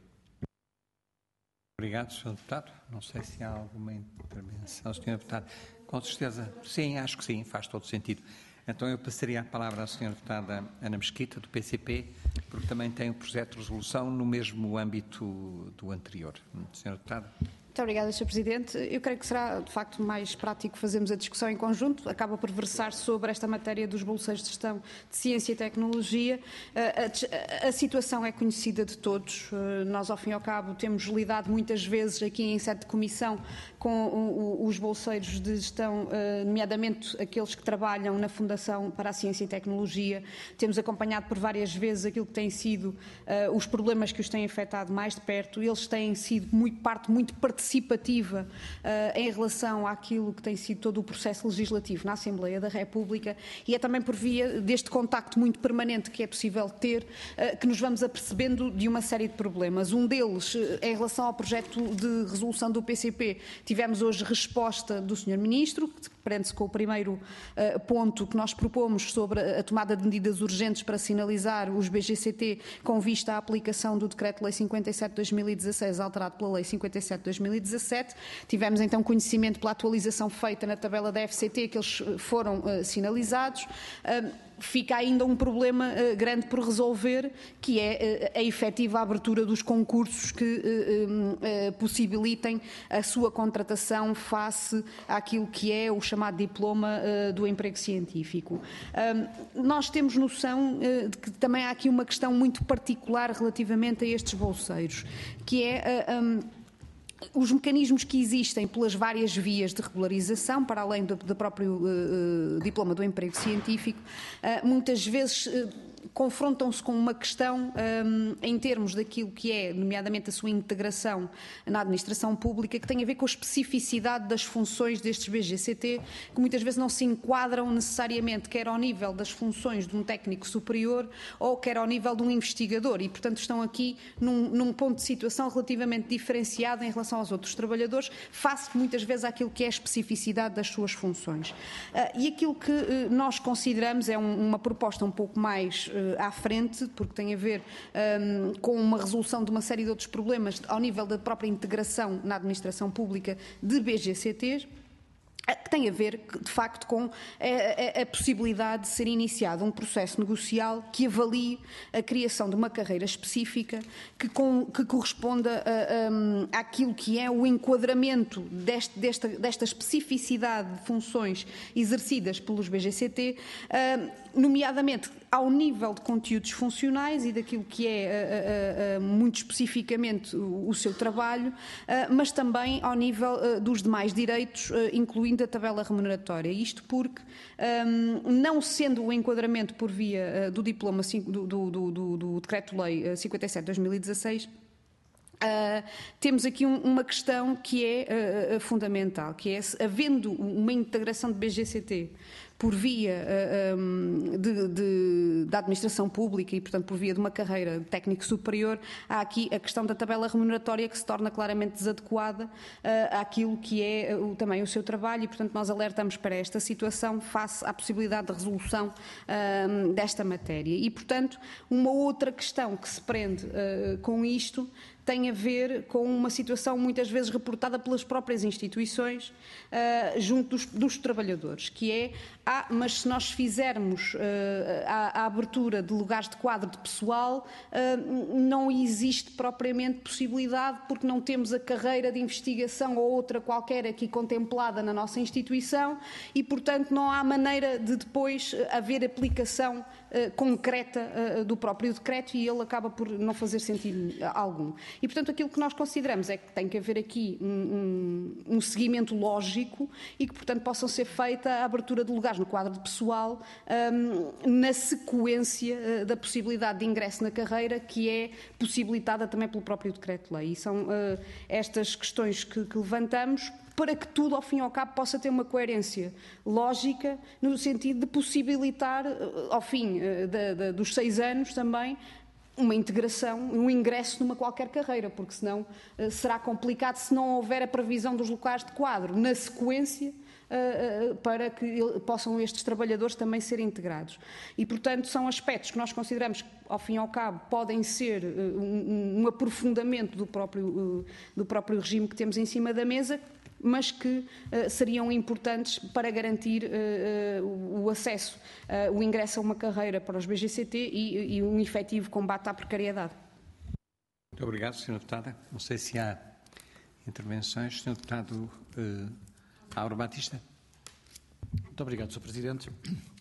Speaker 1: Obrigado, senhor Deputado. Não sei se há alguma intervenção, senhor Deputado. Com certeza, sim, acho que sim, faz todo sentido. Então eu passaria a palavra à senhora Deputada Ana Mesquita, do P C P, porque também tem um projeto de resolução no mesmo âmbito do anterior. senhora Deputada.
Speaker 6: Muito obrigada, senhor Presidente. Eu creio que será, de facto, mais prático fazermos a discussão em conjunto. Acaba por versar sobre esta matéria dos bolseiros de Gestão de Ciência e Tecnologia. A, a, a situação é conhecida de todos. Nós, ao fim e ao cabo, temos lidado muitas vezes aqui em sede de comissão com o, o, os bolseiros de gestão, nomeadamente aqueles que trabalham na Fundação para a Ciência e Tecnologia. Temos acompanhado por várias vezes aquilo que têm sido os problemas que os têm afetado mais de perto. Eles têm sido muito, parte muito participativa participativa uh, em relação àquilo que tem sido todo o processo legislativo na Assembleia da República, e é também por via deste contacto muito permanente que é possível ter uh, que nos vamos apercebendo de uma série de problemas. Um deles, uh, em relação ao projeto de resolução do P C P, tivemos hoje resposta do senhor Ministro, que prende-se com o primeiro uh, ponto que nós propomos sobre a tomada de medidas urgentes para sinalizar os B G C T com vista à aplicação do Decreto-Lei cinquenta e sete de dois mil e dezasseis, alterado pela Lei cinquenta e sete de dois mil e dezassete. Tivemos então conhecimento pela atualização feita na tabela da F C T, que eles foram uh, sinalizados. Uh, Fica ainda um problema uh, grande por resolver, que é uh, a efetiva abertura dos concursos que uh, uh, possibilitem a sua contratação face àquilo que é o chamado diploma uh, do emprego científico. Uh, nós temos noção uh, de que também há aqui uma questão muito particular relativamente a estes bolseiros, que é uh, um, os mecanismos que existem pelas várias vias de regularização, para além do, do próprio uh, diploma do emprego científico, uh, muitas vezes uh, confrontam-se com uma questão um, em termos daquilo que é, nomeadamente, a sua integração na administração pública, que tem a ver com a especificidade das funções destes B G C T, que muitas vezes não se enquadram necessariamente quer ao nível das funções de um técnico superior ou quer ao nível de um investigador, e, portanto, estão aqui num, num ponto de situação relativamente diferenciado em relação aos outros trabalhadores, face muitas vezes àquilo que é a especificidade das suas funções. Uh, e aquilo que uh, nós consideramos é um, uma proposta um pouco mais à frente, porque tem a ver um, com uma resolução de uma série de outros problemas ao nível da própria integração na administração pública de B G C Ts, que tem a ver, de facto, com a, a, a possibilidade de ser iniciado um processo negocial que avalie a criação de uma carreira específica que, com, que corresponda a, a, àquilo que é o enquadramento deste, desta, desta especificidade de funções exercidas pelos B G C T, uh, nomeadamente ao nível de conteúdos funcionais e daquilo que é uh, uh, uh, muito especificamente o, o seu trabalho, uh, mas também ao nível uh, dos demais direitos, uh, incluindo a tabela remuneratória. Isto porque, um, não sendo o enquadramento por via uh, do diploma do, do, do, do Decreto-Lei cinquenta e sete de dois mil e dezasseis, uh, temos aqui um, uma questão que é uh, fundamental, que é, havendo uma integração de B G C T por via uh, um, de, de, da administração pública e, portanto, por via de uma carreira de técnico superior, há aqui a questão da tabela remuneratória que se torna claramente desadequada uh, àquilo que é uh, também o seu trabalho, e, portanto, nós alertamos para esta situação face à possibilidade de resolução uh, desta matéria. E, portanto, uma outra questão que se prende uh, com isto tem a ver com uma situação muitas vezes reportada pelas próprias instituições uh, junto dos, dos trabalhadores, que é, ah, mas se nós fizermos uh, a, a abertura de lugares de quadro de pessoal, uh, não existe propriamente possibilidade, porque não temos a carreira de investigação ou outra qualquer aqui contemplada na nossa instituição e, portanto, não há maneira de depois haver aplicação uh, concreta uh, do próprio decreto, e ele acaba por não fazer sentido algum. E, portanto, aquilo que nós consideramos é que tem que haver aqui um, um, um seguimento lógico e que, portanto, possam ser feita a abertura de lugares no quadro de pessoal um, na sequência uh, da possibilidade de ingresso na carreira, que é possibilitada também pelo próprio Decreto-Lei. E são uh, estas questões que, que levantamos para que tudo, ao fim e ao cabo, possa ter uma coerência lógica no sentido de possibilitar, uh, ao fim uh, da, da, dos seis anos também, uma integração, um ingresso numa qualquer carreira, porque senão uh, será complicado se não houver a previsão dos locais de quadro na sequência uh, uh, para que ele, possam estes trabalhadores também ser integrados. E, portanto, são aspectos que nós consideramos que, ao fim e ao cabo, podem ser uh, um, um aprofundamento do próprio, uh, do próprio regime que temos em cima da mesa, mas que uh, seriam importantes para garantir uh, uh, o acesso, uh, o ingresso a uma carreira para os B G C T e, e um efetivo combate à precariedade.
Speaker 1: Muito obrigado, senhora Deputada. Não sei se há intervenções. senhor Deputado uh, Auro Batista.
Speaker 12: Muito obrigado, senhor Presidente.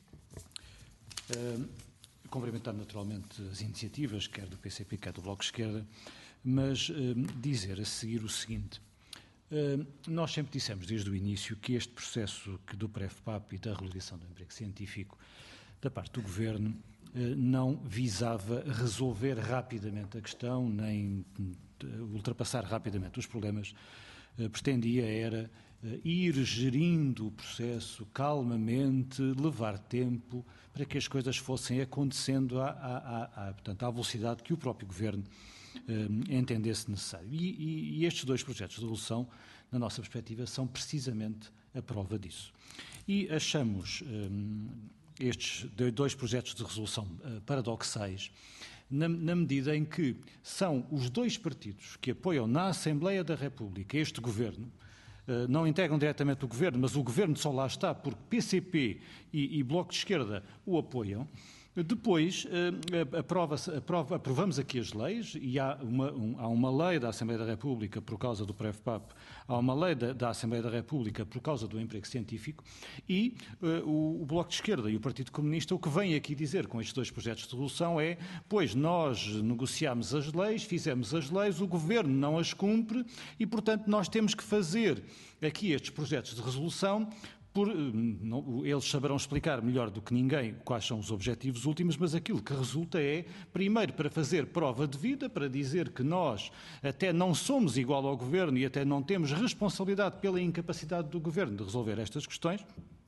Speaker 12: Uh, cumprimentar naturalmente as iniciativas, quer do P C P, quer do Bloco de Esquerda, mas uh, dizer a seguir o seguinte. Uh, nós sempre dissemos desde o início que este processo que do Pref-P A P e da regularização do emprego científico da parte do Governo uh, não visava resolver rapidamente a questão, nem uh, ultrapassar rapidamente os problemas pretendia era ir gerindo o processo calmamente, levar tempo para que as coisas fossem acontecendo à, à, à, portanto, à velocidade que o próprio Governo eh, entendesse necessário. E, e, e estes dois projetos de resolução, na nossa perspectiva, são precisamente a prova disso. E achamos eh, estes dois projetos de resolução eh, paradoxais, na, na medida em que são os dois partidos que apoiam na Assembleia da República este Governo, não integram diretamente o Governo, mas o Governo só lá está porque P C P e, e Bloco de Esquerda o apoiam. Depois, aprova aprova, aprovamos aqui as leis e há uma, um, há uma lei da Assembleia da República por causa do PREVPAP, há uma lei da, da Assembleia da República por causa do emprego científico e uh, o, o Bloco de Esquerda e o Partido Comunista o que vem aqui dizer com estes dois projetos de resolução é, pois nós negociámos as leis, fizemos as leis, o Governo não as cumpre e, portanto, nós temos que fazer aqui estes projetos de resolução. Por, não, eles saberão explicar melhor do que ninguém quais são os objetivos últimos, mas aquilo que resulta é, primeiro, para fazer prova de vida, para dizer que nós até não somos igual ao Governo e até não temos responsabilidade pela incapacidade do Governo de resolver estas questões.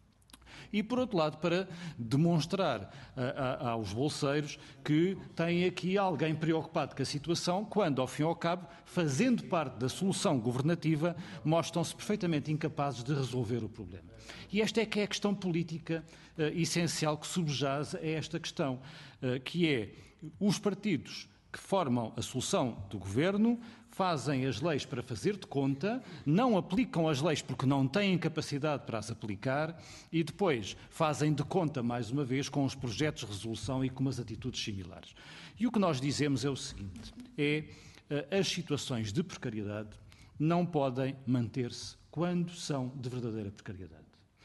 Speaker 12: E, por outro lado, para demonstrar a, a, aos bolseiros que têm aqui alguém preocupado com a situação, quando, ao fim e ao cabo, fazendo parte da solução governativa, mostram-se perfeitamente incapazes de resolver o problema. E esta é que é a questão política uh, essencial que subjaz a esta questão, uh, que é os partidos que formam a solução do Governo fazem as leis para fazer de conta, não aplicam as leis porque não têm capacidade para as aplicar e depois fazem de conta, mais uma vez, com os projetos de resolução e com umas atitudes similares. E o que nós dizemos é o seguinte, é as situações de precariedade não podem manter-se quando são de verdadeira precariedade.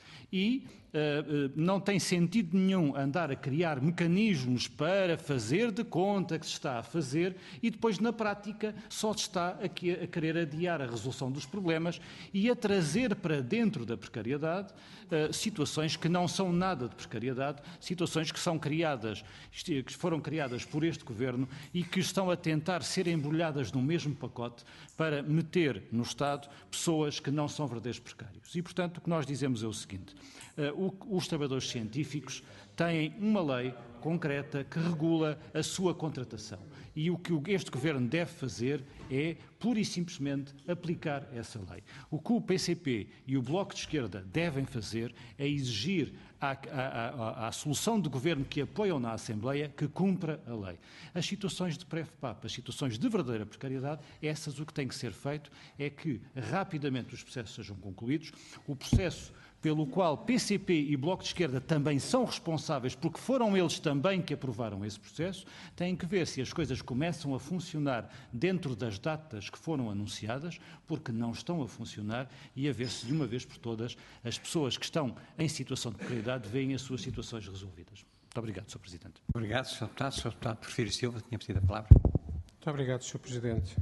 Speaker 12: E uh, uh, não tem sentido nenhum andar a criar mecanismos para fazer de conta que se está a fazer e depois, na prática, só se está aqui a querer adiar a resolução dos problemas e a trazer para dentro da precariedade uh, situações que não são nada de precariedade, situações que são criadas, que foram criadas por este Governo e que estão a tentar ser embrulhadas no mesmo pacote para meter no Estado pessoas que não são verdadeiros precários. E, portanto, o que nós dizemos é o seguinte, uh, o, os trabalhadores científicos têm uma lei concreta que regula a sua contratação. E o que este Governo deve fazer é, pura e simplesmente, aplicar essa lei. O que o P C P e o Bloco de Esquerda devem fazer é exigir à, à, à, à solução de Governo que apoiam na Assembleia que cumpra a lei. As situações de PREVPAP, as situações de verdadeira precariedade, essas o que tem que ser feito é que rapidamente os processos sejam concluídos. O processo pelo qual P C P e Bloco de Esquerda também são responsáveis, porque foram eles também que aprovaram esse processo, têm que ver se as coisas começam a funcionar dentro das datas que foram anunciadas, porque não estão a funcionar, e a ver se, de uma vez por todas, as pessoas que estão em situação de precariedade veem as suas situações resolvidas. Muito obrigado, senhor Presidente.
Speaker 1: Obrigado, senhor Deputado. senhor Deputado Porfírio Silva tinha pedido a palavra.
Speaker 13: Muito obrigado, senhor Presidente.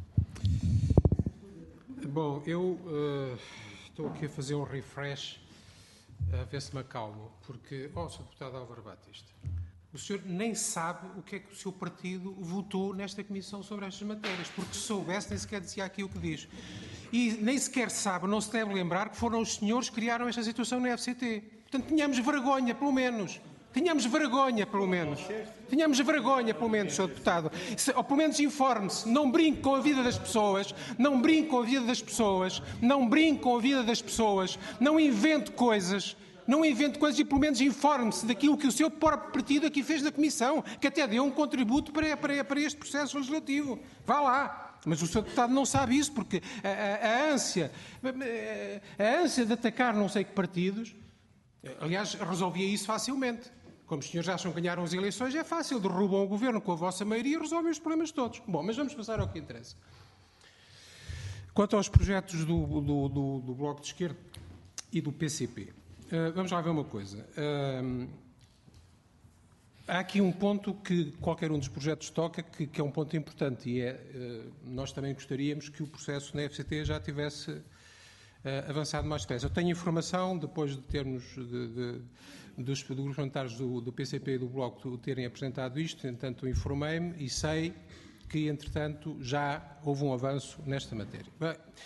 Speaker 13: Bom, eu uh, estou aqui a fazer um refresh a ver se me acalmo, porque, ó, oh, senhor Deputado Álvaro Batista, o senhor nem sabe o que é que o seu partido votou nesta comissão sobre estas matérias, porque se soubesse nem sequer dizia aqui o que diz. E nem sequer sabe, não se deve lembrar que foram os senhores que criaram esta situação na F C T. Portanto, tínhamos vergonha, pelo menos. Tínhamos vergonha, pelo menos. Tínhamos vergonha, pelo menos, senhor Deputado. Se, ou pelo menos informe-se. Não brinque com a vida das pessoas. Não brinque com a vida das pessoas. Não brinque com a vida das pessoas. Não invente coisas. Não invente coisas e, pelo menos, informe-se daquilo que o seu próprio partido aqui fez na Comissão, que até deu um contributo para, para, para este processo legislativo. Vá lá. Mas o senhor Deputado não sabe isso, porque a, a, a ânsia, a, a ânsia de atacar não sei que partidos, aliás, resolvia isso facilmente. Como os senhores acham que ganharam as eleições, é fácil, derrubam o Governo com a vossa maioria e resolvem os problemas todos. Bom, mas vamos passar ao que interessa. Quanto aos projetos do, do, do, do Bloco de Esquerda e do P C P, uh, vamos lá ver uma coisa. Uh, há aqui um ponto que qualquer um dos projetos toca, que, que é um ponto importante, e é, uh, nós também gostaríamos que o processo na F C T já tivesse uh, avançado mais depressa. Eu tenho informação, depois de termos... De, de, dos grupos parlamentares do, do P C P e do Bloco terem apresentado isto, entretanto informei-me e sei que, entretanto, já houve um avanço nesta matéria. Bem,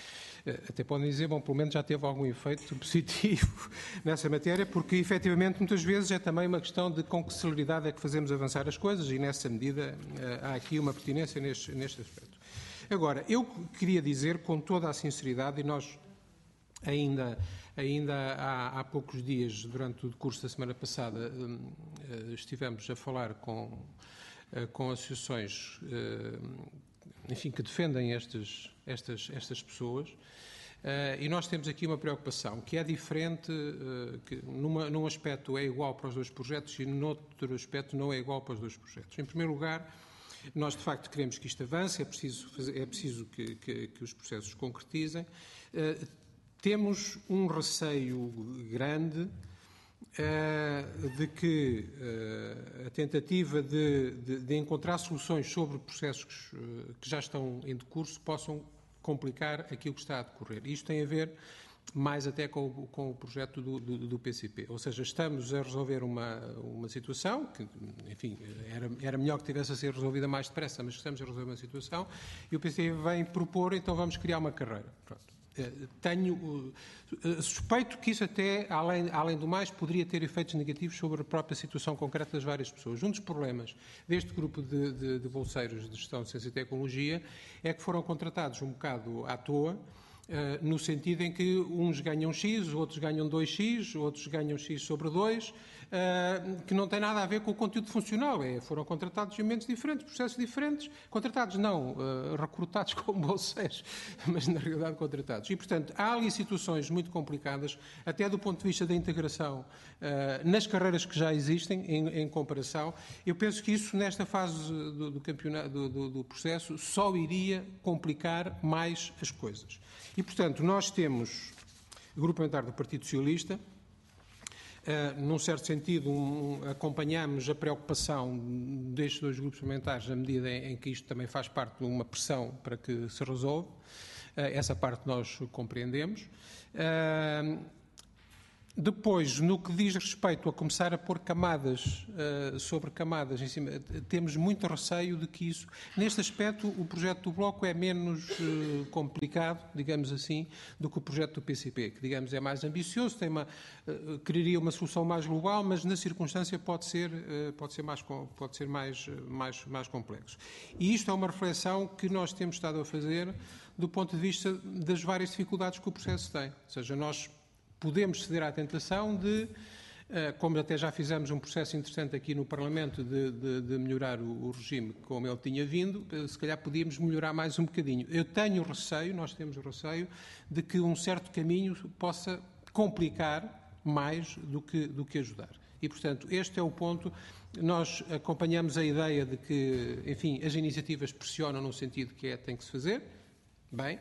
Speaker 13: até podem dizer, bom, pelo menos já teve algum efeito positivo nessa matéria, porque efetivamente muitas vezes é também uma questão de com que celeridade é que fazemos avançar as coisas e nessa medida há aqui uma pertinência neste, neste aspecto. Agora, eu queria dizer com toda a sinceridade, e nós ainda, ainda há, há poucos dias, durante o decurso da semana passada, estivemos a falar com, com associações, enfim, que defendem estas, estas, estas pessoas, e nós temos aqui uma preocupação que é diferente, que numa, num aspecto é igual para os dois projetos e noutro aspecto não é igual para os dois projetos. Em primeiro lugar, nós de facto queremos que isto avance, é preciso, fazer, é preciso que, que, que os processos se concretizem. Uh, temos um receio grande uh, de que uh, a tentativa de, de, de encontrar soluções sobre processos uh, que já estão em decurso possam complicar aquilo que está a decorrer. Isto tem a ver mais até com o, com o projeto do, do, do P C P. Ou seja, estamos a resolver uma, uma situação que, enfim, era, era melhor que tivesse a ser resolvida mais depressa, mas estamos a resolver uma situação e o P C P vem propor, então vamos criar uma carreira. Pronto. Tenho, suspeito que isso até, além, além do mais, poderia ter efeitos negativos sobre a própria situação concreta das várias pessoas. Um dos problemas deste grupo de, de, de bolseiros de gestão de ciência e tecnologia é que foram contratados um bocado à toa, Uh, no sentido em que uns ganham X, outros ganham dois X, outros ganham X sobre dois, uh, que não tem nada a ver com o conteúdo funcional. É, foram contratados em momentos diferentes, processos diferentes, contratados não, uh, recrutados como bolseiros, mas na realidade contratados. E, portanto, há ali situações muito complicadas, até do ponto de vista da integração uh, nas carreiras que já existem, em, em comparação. Eu penso que isso, nesta fase do, do, campeonato, do, do, do processo, só iria complicar mais as coisas. E, portanto, nós temos, o Grupo Parlamentar do Partido Socialista, uh, num certo sentido, um, acompanhamos a preocupação destes dois grupos parlamentares na medida em, em que isto também faz parte de uma pressão para que se resolva. Uh, essa parte nós compreendemos. Uh, Depois, no que diz respeito a começar a pôr camadas uh, sobre camadas em cima, temos muito receio de que isso, neste aspecto, o projeto do Bloco é menos uh, complicado, digamos assim, do que o projeto do P C P, que, digamos, é mais ambicioso, tem uma, uh, quereria uma solução mais global, mas na circunstância pode ser, uh, pode ser, mais, pode ser mais, mais, mais complexo. E isto é uma reflexão que nós temos estado a fazer do ponto de vista das várias dificuldades que o processo tem. Ou seja, nós podemos ceder à tentação de, como até já fizemos um processo interessante aqui no Parlamento de, de, de melhorar o, o regime como ele tinha vindo, se calhar podíamos melhorar mais um bocadinho. Eu tenho receio, nós temos receio, de que um certo caminho possa complicar mais do que, do que ajudar. E, portanto, este é o ponto. Nós acompanhamos a ideia de que, enfim, as iniciativas pressionam no sentido que é, tem que se fazer. Bem.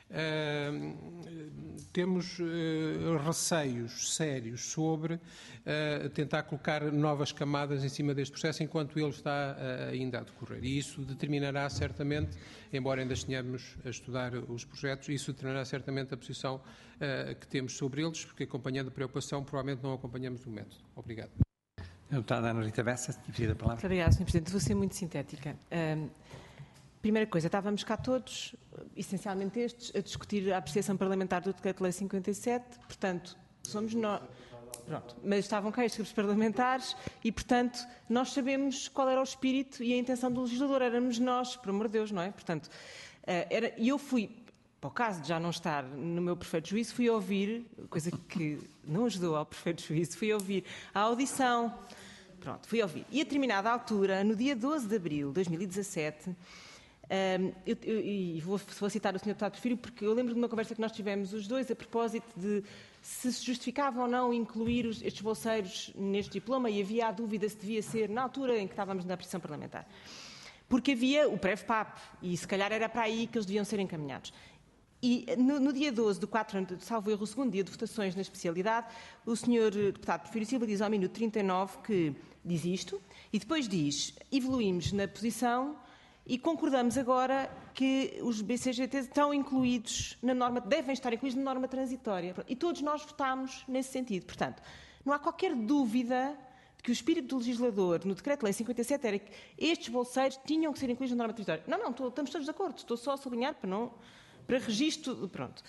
Speaker 13: Uh, temos uh, receios sérios sobre uh, tentar colocar novas camadas em cima deste processo enquanto ele está uh, ainda a decorrer. E isso determinará certamente, embora ainda estejamos a estudar os projetos, isso determinará certamente a posição uh, que temos sobre eles, porque acompanhando a preocupação, provavelmente não acompanhamos o método. Obrigado.
Speaker 1: Deputada Ana Rita Bessa, pedido a palavra.
Speaker 5: Muito obrigada, senhor Presidente. Vou ser muito sintética. Uh, Primeira coisa, estávamos cá todos, essencialmente estes, a discutir a apreciação parlamentar do Decreto-Lei cinquenta e sete, portanto, somos nós. Pronto, mas estavam cá estes grupos parlamentares e, portanto, nós sabemos qual era o espírito e a intenção do legislador, éramos nós, por amor de Deus, não é? Portanto, era, e eu fui, para o caso de já não estar no meu perfeito juízo, fui ouvir, coisa que não ajudou ao perfeito juízo, fui ouvir a audição, pronto, fui ouvir. E a determinada altura, no dia doze de abril de dois mil e dezassete, Um, eu, eu, e vou, vou citar o senhor Deputado Porfírio, porque eu lembro de uma conversa que nós tivemos os dois a propósito de se se justificava ou não incluir os, estes bolseiros neste diploma, e havia a dúvida se devia ser na altura em que estávamos na apreciação parlamentar. Porque havia o Prevpap, e se calhar era para aí que eles deviam ser encaminhados. E no, no dia doze do quatro, salvo erro, o segundo dia de votações na especialidade, o senhor Deputado Porfírio Silva diz ao minuto trinta e nove que diz isto, e depois diz, evoluímos na posição e concordamos agora que os B C G Ts estão incluídos na norma, devem estar incluídos na norma transitória. E todos nós votámos nesse sentido. Portanto, não há qualquer dúvida de que o espírito do legislador no Decreto-Lei cinquenta e sete era que estes bolseiros tinham que ser incluídos na norma transitória. Não, não, estou, estamos todos de acordo. Estou só a sublinhar para, não, para registro. Pronto.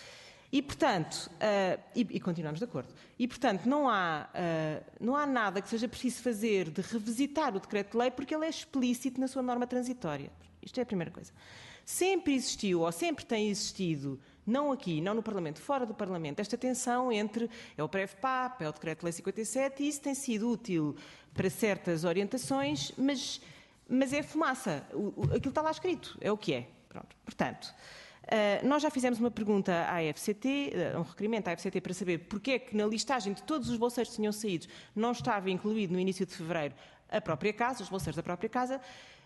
Speaker 5: E, portanto, uh, e, e continuamos de acordo. E, portanto, não há, uh, não há nada que seja preciso fazer de revisitar o decreto-lei porque ele é explícito na sua norma transitória. Isto é a primeira coisa. Sempre existiu, ou sempre tem existido, não aqui, não no Parlamento, fora do Parlamento, esta tensão entre é o PREV-PAP, é o Decreto-Lei cinquenta e sete, e isso tem sido útil para certas orientações, mas, mas é fumaça. O, o, aquilo está lá escrito, é o que é. Pronto. Portanto, uh, nós já fizemos uma pergunta à F C T, uh, um requerimento à F C T para saber porque é que na listagem de todos os bolseiros que tinham saído não estava incluído no início de fevereiro a própria casa, os bolseiros da própria casa.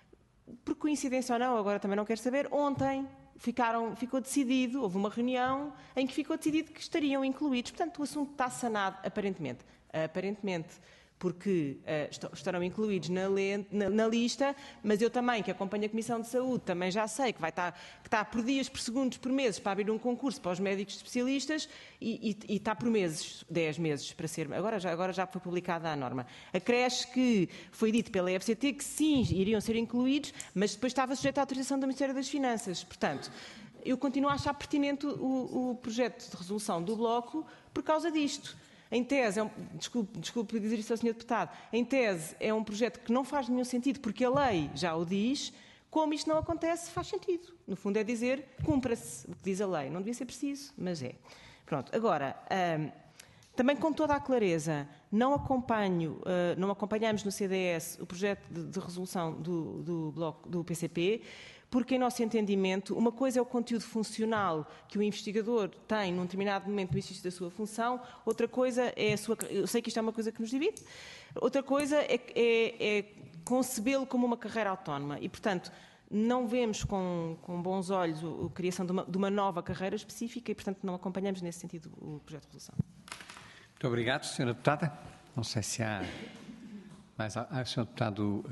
Speaker 5: Por coincidência ou não, agora também não quero saber, ontem ficaram, ficou decidido, houve uma reunião em que ficou decidido que estariam incluídos. Portanto, o assunto está sanado, aparentemente. Aparentemente, porque uh, estarão incluídos na, le, na, na lista, mas eu também, que acompanho a Comissão de Saúde, também já sei que vai estar, que está por dias, por segundos, por meses, para abrir um concurso para os médicos especialistas e, e, e está por meses, dez meses para ser. Agora já, agora já foi publicada a norma. A creche que foi dito pela F C T que sim, iriam ser incluídos, mas depois estava sujeito à autorização do Ministério das Finanças. Portanto, eu continuo a achar pertinente o, o projeto de resolução do Bloco por causa disto. Em tese, é um, desculpe, desculpe dizer isso ao senhor Deputado, em tese é um projeto que não faz nenhum sentido porque a lei já o diz, como isto não acontece, faz sentido. No fundo é dizer, cumpra-se o que diz a lei. Não devia ser preciso, mas é. Pronto, agora, hum, também com toda a clareza, não acompanho, uh, não acompanhamos no C D S o projeto de, de resolução do, do, bloco, do P C P, porque, em nosso entendimento, uma coisa é o conteúdo funcional que o investigador tem num determinado momento no exercício da sua função, outra coisa é a sua... Eu sei que isto é uma coisa que nos divide, outra coisa é, é, é concebê-lo como uma carreira autónoma e, portanto, não vemos com, com bons olhos a, a criação de uma, de uma nova carreira específica e, portanto, não acompanhamos nesse sentido o projeto de resolução.
Speaker 1: Muito obrigado, senhora Deputada. Não sei se há... Mas, ah, senhor Deputado,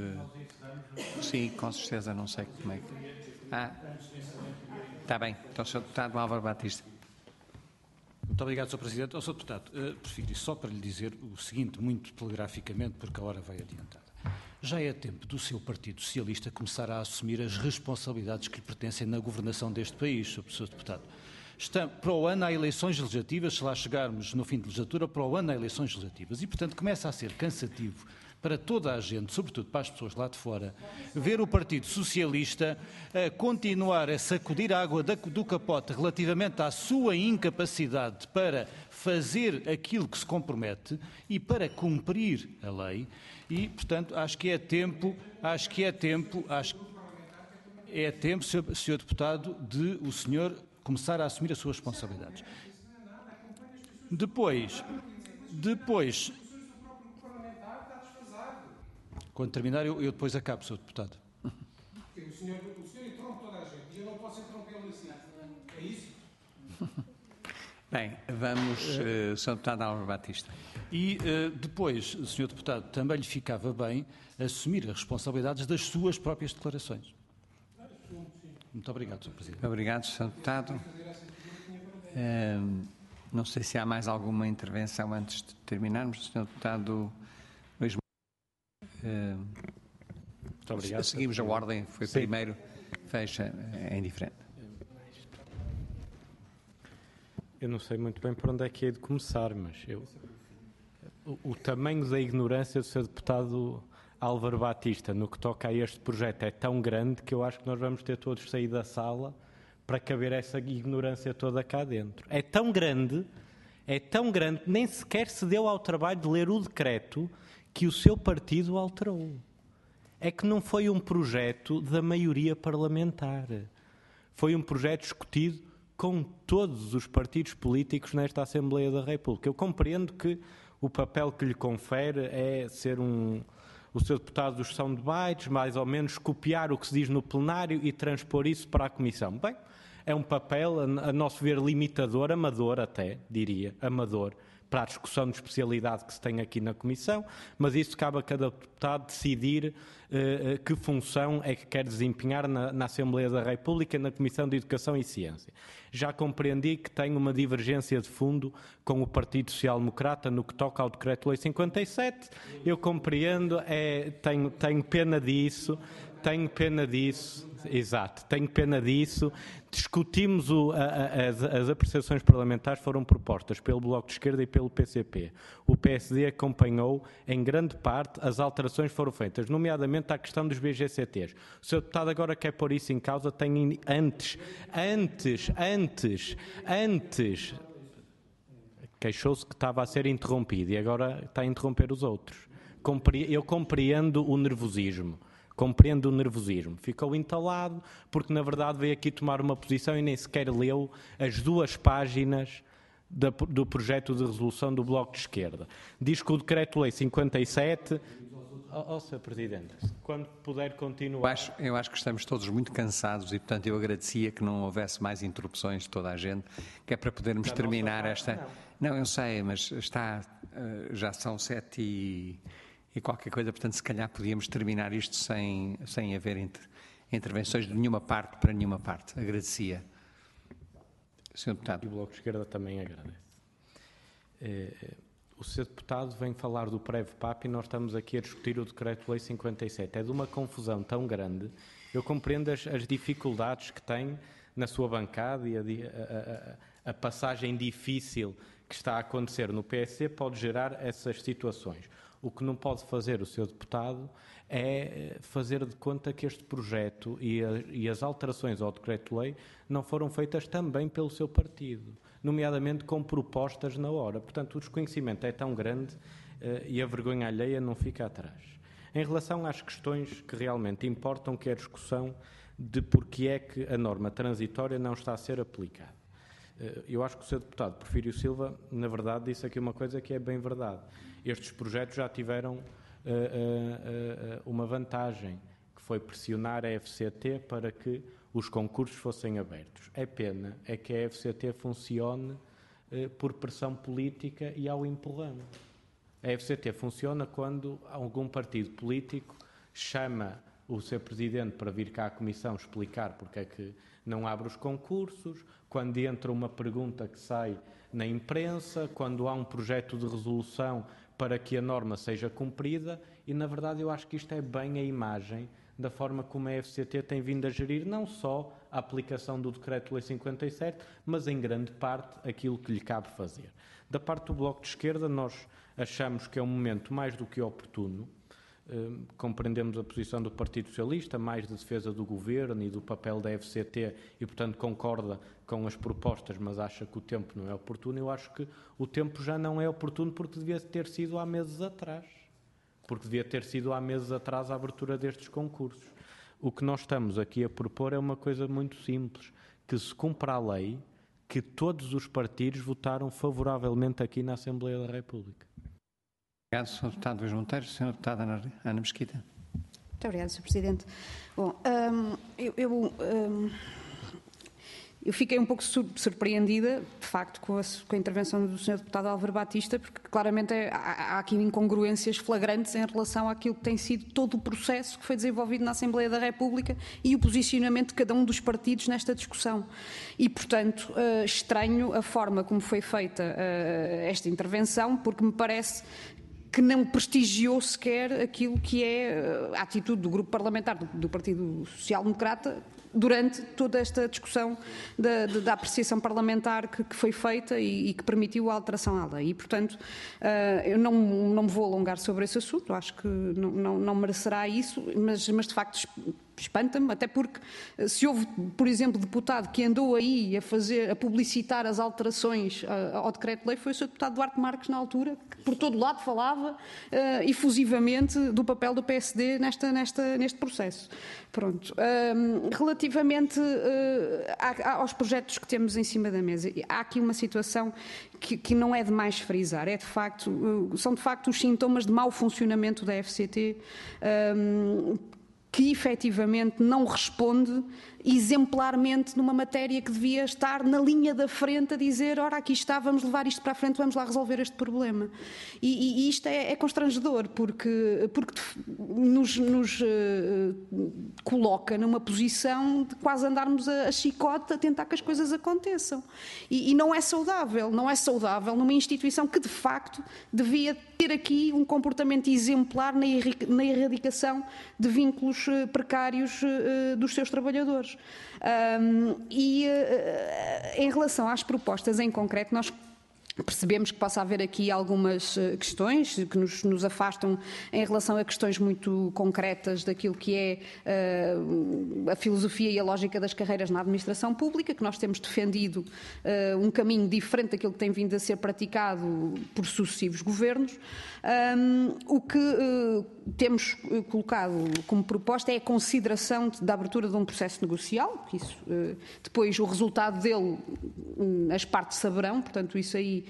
Speaker 1: uh, sim, com certeza, não sei como é que... Ah, está bem. Então, senhor Deputado Álvaro Batista.
Speaker 12: Muito obrigado, senhor Presidente. Oh, senhor Deputado, uh, prefiro só para lhe dizer o seguinte, muito telegraficamente, porque a hora vai adiantada. Já é tempo do seu Partido Socialista começar a assumir as responsabilidades que lhe pertencem na governação deste país, senhor Deputado. Está, para o ano há eleições legislativas, se lá chegarmos no fim de legislatura, para o ano há eleições legislativas e, portanto, começa a ser cansativo para toda a gente, sobretudo para as pessoas lá de fora, ver o Partido Socialista a continuar a sacudir a água do capote relativamente à sua incapacidade para fazer aquilo que se compromete e para cumprir a lei e, portanto, acho que é tempo, acho que é tempo, acho é tempo, senhor, senhor Deputado, de o senhor começar a assumir as suas responsabilidades. Depois, depois, quando terminar, eu, eu depois acabo, senhor Deputado.
Speaker 13: O senhor, o senhor interrompe toda a gente e eu não posso interrompê-lo assim. É isso?
Speaker 1: Bem, vamos, uh, senhor Deputado Álvaro Batista.
Speaker 12: E uh, depois, senhor Deputado, também lhe ficava bem assumir as responsabilidades das suas próprias declarações. Muito obrigado, senhor Presidente.
Speaker 1: Muito obrigado, senhor Deputado. Uh, não sei se há mais alguma intervenção antes de terminarmos. senhor Deputado Luís uh,
Speaker 4: Muito obrigado.
Speaker 1: Seguimos a ordem, foi Sim. primeiro, fecha, é indiferente.
Speaker 4: Eu não sei muito bem por onde é que é de começar, mas eu, o, o tamanho da ignorância do senhor Deputado Álvaro Batista no que toca a este projeto é tão grande que eu acho que nós vamos ter todos sair da sala para caber essa ignorância toda cá dentro. É tão grande, é tão grande, nem sequer se deu ao trabalho de ler o decreto que o seu partido alterou. É que não foi um projeto da maioria parlamentar. Foi um projeto discutido com todos os partidos políticos nesta Assembleia da República. Eu compreendo que o papel que lhe confere é ser um... o seu deputado dos são debates, mais ou menos copiar o que se diz no plenário e transpor isso para a Comissão. Bem, é um papel, a nosso ver, limitador, amador até, diria, amador, para a discussão de especialidade que se tem aqui na Comissão, mas isso cabe a cada deputado decidir uh, que função é que quer desempenhar na, na Assembleia da República, na Comissão de Educação e Ciência. Já compreendi que tem uma divergência de fundo com o Partido Social Democrata no que toca ao Decreto-Lei cinquenta e sete. Eu compreendo, é, tenho, tenho pena disso, tenho pena disso, exato, tenho pena disso. Discutimos o, a, a, as, as apreciações parlamentares foram propostas pelo Bloco de Esquerda e pelo P C P. O P S D acompanhou, em grande parte, as alterações foram feitas, nomeadamente à questão dos B G C Ts. O senhor deputado agora quer pôr isso em causa, tem antes, antes, antes, antes, queixou-se que estava a ser interrompido e agora está a interromper os outros. Eu compreendo o nervosismo. Compreendo o nervosismo. Ficou entalado porque, na verdade, veio aqui tomar uma posição e nem sequer leu as duas páginas da, do projeto de resolução do Bloco de Esquerda. Diz que o Decreto-Lei cinquenta e sete... Ó, oh, senhor Presidente, quando puder continuar...
Speaker 1: Eu acho, eu acho que estamos todos muito cansados e, portanto, eu agradecia que não houvesse mais interrupções de toda a gente, que é para podermos da terminar esta... Não. não, eu sei, mas está, já são sete e... e qualquer coisa, portanto, se calhar podíamos terminar isto sem, sem haver inter, intervenções de nenhuma parte para nenhuma parte. Agradecia. senhor Deputado.
Speaker 4: E o Bloco de Esquerda também agradece. Eh, o senhor Deputado vem falar do Prev-P A P e nós estamos aqui a discutir o Decreto-Lei cinquenta e sete. É de uma confusão tão grande. Eu compreendo as, as dificuldades que tem na sua bancada e a, a, a, a passagem difícil que está a acontecer no P S C pode gerar essas situações. O que não pode fazer o senhor Deputado é fazer de conta que este projeto e, a, e as alterações ao Decreto-Lei não foram feitas também pelo seu partido, nomeadamente com propostas na hora. Portanto, o desconhecimento é tão grande uh, e a vergonha alheia não fica atrás. Em relação às questões que realmente importam, que é a discussão de porque é que a norma transitória não está a ser aplicada. Uh, eu acho que o senhor Deputado Porfírio Silva, na verdade, disse aqui uma coisa que é bem verdade. Estes projetos já tiveram uh, uh, uh, uma vantagem, que foi pressionar a F C T para que os concursos fossem abertos. É pena é que a F C T funcione uh, por pressão política e ao empurrão. A F C T funciona quando algum partido político chama o seu presidente para vir cá à Comissão explicar porque é que não abre os concursos, quando entra uma pergunta que sai na imprensa, quando há um projeto de resolução para que a norma seja cumprida e, na verdade, eu acho que isto é bem a imagem da forma como a F C T tem vindo a gerir não só a aplicação do Decreto-Lei cinquenta e sete, mas, em grande parte, aquilo que lhe cabe fazer. Da parte do Bloco de Esquerda, nós achamos que é um momento mais do que oportuno. Uh, compreendemos a posição do Partido Socialista, mais de defesa do Governo e do papel da F C T e, portanto, concorda com as propostas, mas acha que o tempo não é oportuno. Eu acho que o tempo já não é oportuno porque devia ter sido há meses atrás. Porque devia ter sido há meses atrás a abertura destes concursos. O que nós estamos aqui a propor é uma coisa muito simples, que se cumpra a lei que todos os partidos votaram favoravelmente aqui na Assembleia da República.
Speaker 1: Obrigado, senhor Deputado Luís Monteiro. senhora Deputada Ana, Ana Mesquita.
Speaker 6: Muito obrigada, senhor Presidente. Bom, hum, eu, eu, hum, eu fiquei um pouco sur surpreendida, de facto, com a, com a intervenção do senhor Deputado Álvaro Batista, porque claramente é, há, há aqui incongruências flagrantes em relação àquilo que tem sido todo o processo que foi desenvolvido na Assembleia da República e o posicionamento de cada um dos partidos nesta discussão. E, portanto, uh, estranho a forma como foi feita uh, esta intervenção, porque me parece que não prestigiou sequer aquilo que é a atitude do grupo parlamentar do, do Partido Social Democrata durante toda esta discussão da, da apreciação parlamentar que, que foi feita e, e que permitiu a alteração à lei. E, portanto, uh, eu não, não me vou alongar sobre esse assunto, acho que não, não, não merecerá isso, mas, mas de facto espanta-me, até porque se houve, por exemplo, deputado que andou aí a fazer, a publicitar as alterações uh, ao decreto-lei, foi o senhor deputado Duarte Marques na altura, que por todo lado falava uh, efusivamente do papel do P S D nesta, nesta, neste processo. Pronto. Um, relativamente uh, aos projetos que temos em cima da mesa, há aqui uma situação que, que não é demais frisar, é de facto, uh, são de facto os sintomas de mau funcionamento da F C T, um, que efetivamente não responde exemplarmente numa matéria que devia estar na linha da frente a dizer, ora, aqui está, vamos levar isto para a frente, vamos lá resolver este problema. E, e isto é, é constrangedor, porque, porque nos, nos uh, coloca numa posição de quase andarmos a, a chicote a tentar que as coisas aconteçam. E, e não é saudável, não é saudável numa instituição que, de facto, devia ter aqui um comportamento exemplar na, na erradicação de vínculos tempos uh, precários uh, dos seus trabalhadores. Um, e uh, em relação às propostas em concreto, nós percebemos que possa haver aqui algumas questões que nos, nos afastam em relação a questões muito concretas daquilo que é uh, a filosofia e a lógica das carreiras na administração pública, que nós temos defendido uh, um caminho diferente daquilo que tem vindo a ser praticado por sucessivos governos. Um, o que uh, temos colocado como proposta é a consideração de, da abertura de um processo negocial, que isso, uh, depois o resultado dele um, as partes saberão, portanto isso aí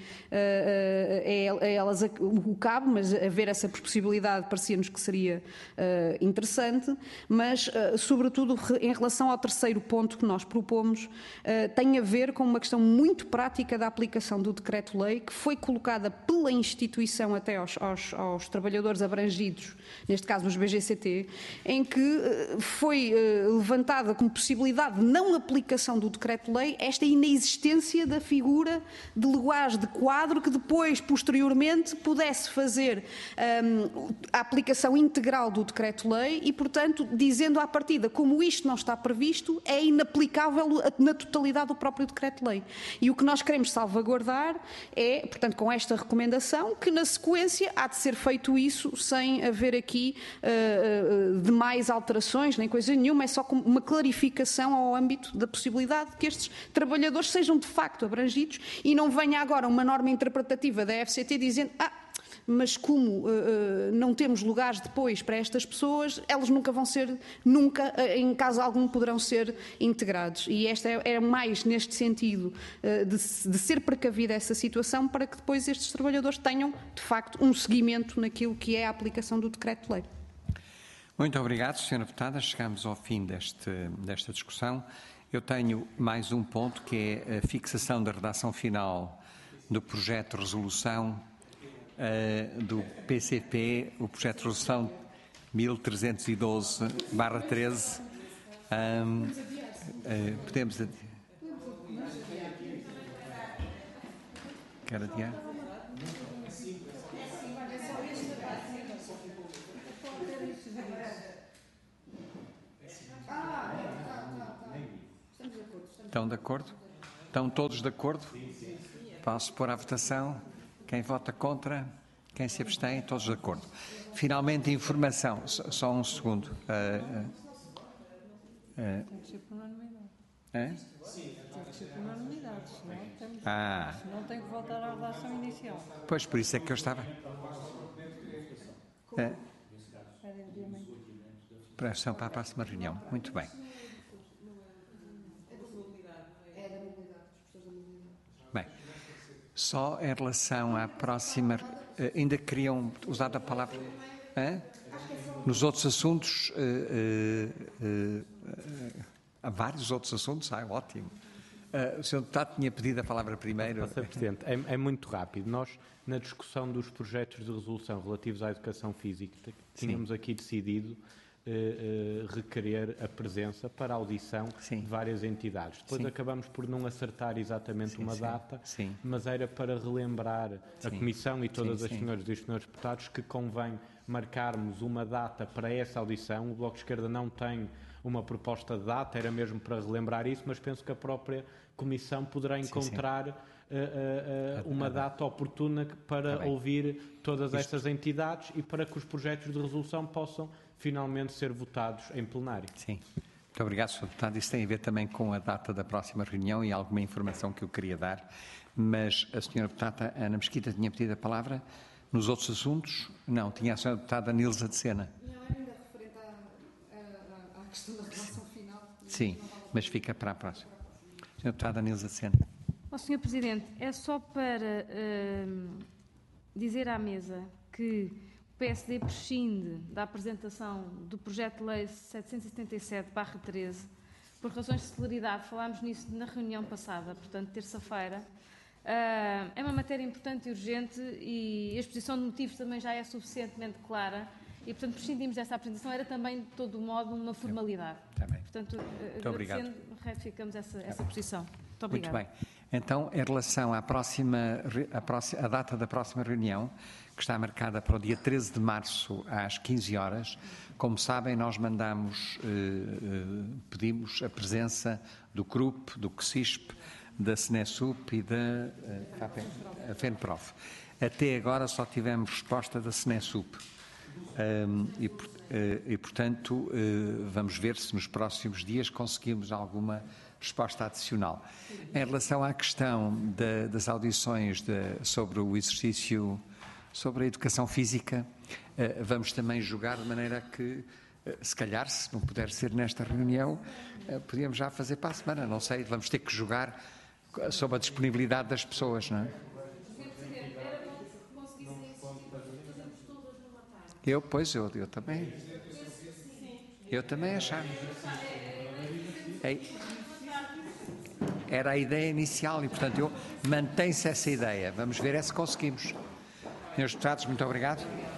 Speaker 6: é a elas o cabe, mas haver essa possibilidade parecia-nos que seria uh, interessante, mas uh, sobretudo em relação ao terceiro ponto que nós propomos, uh, tem a ver com uma questão muito prática da aplicação do decreto-lei que foi colocada pela instituição até aos, aos, aos trabalhadores abrangidos, neste caso os B G C T, em que uh, foi uh, levantada como possibilidade de não aplicação do decreto-lei esta inexistência da figura de leguagem de quadro que depois, posteriormente, pudesse fazer um, a aplicação integral do decreto-lei e, portanto, dizendo à partida, como isto não está previsto, é inaplicável na totalidade do próprio decreto-lei. E o que nós queremos salvaguardar é, portanto, com esta recomendação, que na sequência há de ser feito isso sem haver aqui uh, uh, demais alterações, nem coisa nenhuma, é só uma clarificação ao âmbito da possibilidade de que estes trabalhadores sejam de facto abrangidos e não venha agora uma norma interpretativa da F C T dizendo ah, mas como uh, uh, não temos lugares depois para estas pessoas, elas nunca vão ser, nunca, uh, em caso algum, poderão ser integrados. E esta é, é mais neste sentido uh, de, de ser precavida essa situação para que depois estes trabalhadores tenham, de facto, um seguimento naquilo que é a aplicação do decreto-lei.
Speaker 1: Muito obrigado, senhora Deputada. Chegamos ao fim deste, desta discussão. Eu tenho mais um ponto, que é a fixação da redação final do projeto de resolução uh, do P C P, o projeto de resolução mil trezentos e doze barra treze. Um, uh, podemos adiar? Quer adiar? Estão de acordo? Estão todos de acordo? Passo pôr à votação. Quem vota contra? Quem se abstém? Todos de acordo. Finalmente, informação. Só, só um segundo. Uh, uh, uh,
Speaker 9: Tem que ser por unanimidade.
Speaker 1: É?
Speaker 9: Tem que ser por unanimidade, senão, temos,
Speaker 1: Ah.
Speaker 9: senão tem que voltar à redação inicial.
Speaker 1: Pois, por isso é que eu estava. Uh, Prestação para a próxima reunião. Muito bem. Bem, só em relação à próxima, ainda queriam usar a palavra? Hã? Nos outros assuntos, uh, uh, uh, uh, há vários outros assuntos, ah, ótimo. Uh, o senhor Deputado tinha pedido a palavra primeiro.
Speaker 4: senhor Presidente, é, é muito rápido. Nós, na discussão dos projetos de resolução relativos à educação física, tínhamos Sim. aqui decidido Uh, uh, requerer a presença para a audição sim. de várias entidades. Depois sim. acabamos por não acertar exatamente sim, uma sim. data, sim. mas era para relembrar sim. a Comissão e todas sim, as sim. senhoras e os senhores deputados que convém marcarmos uma data para essa audição. O Bloco de Esquerda não tem uma proposta de data, era mesmo para relembrar isso, mas penso que a própria Comissão poderá encontrar sim, sim. Uh, uh, uh, uma data oportuna para tá ouvir todas Isto... estas entidades e para que os projetos de resolução possam finalmente ser votados em plenário.
Speaker 1: Sim. Muito obrigado, senhor Deputado. Isso tem a ver também com a data da próxima reunião e alguma informação que eu queria dar, mas a senhora Deputada Ana Mesquita tinha pedido a palavra nos outros assuntos? Não, tinha a senhora Deputada Nilza de Sena.
Speaker 6: Não, era ainda referente à, à, à questão da relação final.
Speaker 1: Sim, mas fica para a próxima. senhora Deputada Nilza de Sena.
Speaker 3: Oh, senhor Presidente, é só para uh, dizer à mesa que o P S D prescinde da apresentação do projeto de lei setecentos e setenta e sete barra treze por razões de celeridade. Falámos nisso na reunião passada, portanto, terça-feira. Uh, é uma matéria importante e urgente e a exposição de motivos também já é suficientemente clara e, portanto, prescindimos dessa apresentação. Era também, de todo modo, uma formalidade.
Speaker 1: Está bem.
Speaker 3: Portanto,
Speaker 1: Muito obrigado.
Speaker 3: retificamos essa, essa posição. Muito obrigado.
Speaker 1: Muito bem. Então, em relação à próxima, à próxima, à data da próxima reunião, que está marcada para o dia treze de março, às quinze horas, como sabem, nós mandamos, eh, eh, pedimos a presença do C R U P, do C S I S P, da SENESUP e da eh, FENPROF. Até agora só tivemos resposta da SENESUP. Um, e, e, portanto, uh, vamos ver se nos próximos dias conseguimos alguma resposta adicional. Em relação à questão de, das audições de, sobre o exercício, sobre a educação física, uh, vamos também julgar de maneira que, uh, se calhar, se não puder ser nesta reunião, uh, podíamos já fazer para a semana, não sei, vamos ter que julgar sobre a disponibilidade das pessoas, não é? Eu, pois, eu, eu também. Eu também achava. Era a ideia inicial e, portanto, eu mantém-se essa ideia. Vamos ver é se conseguimos. Senhores deputados, muito obrigado.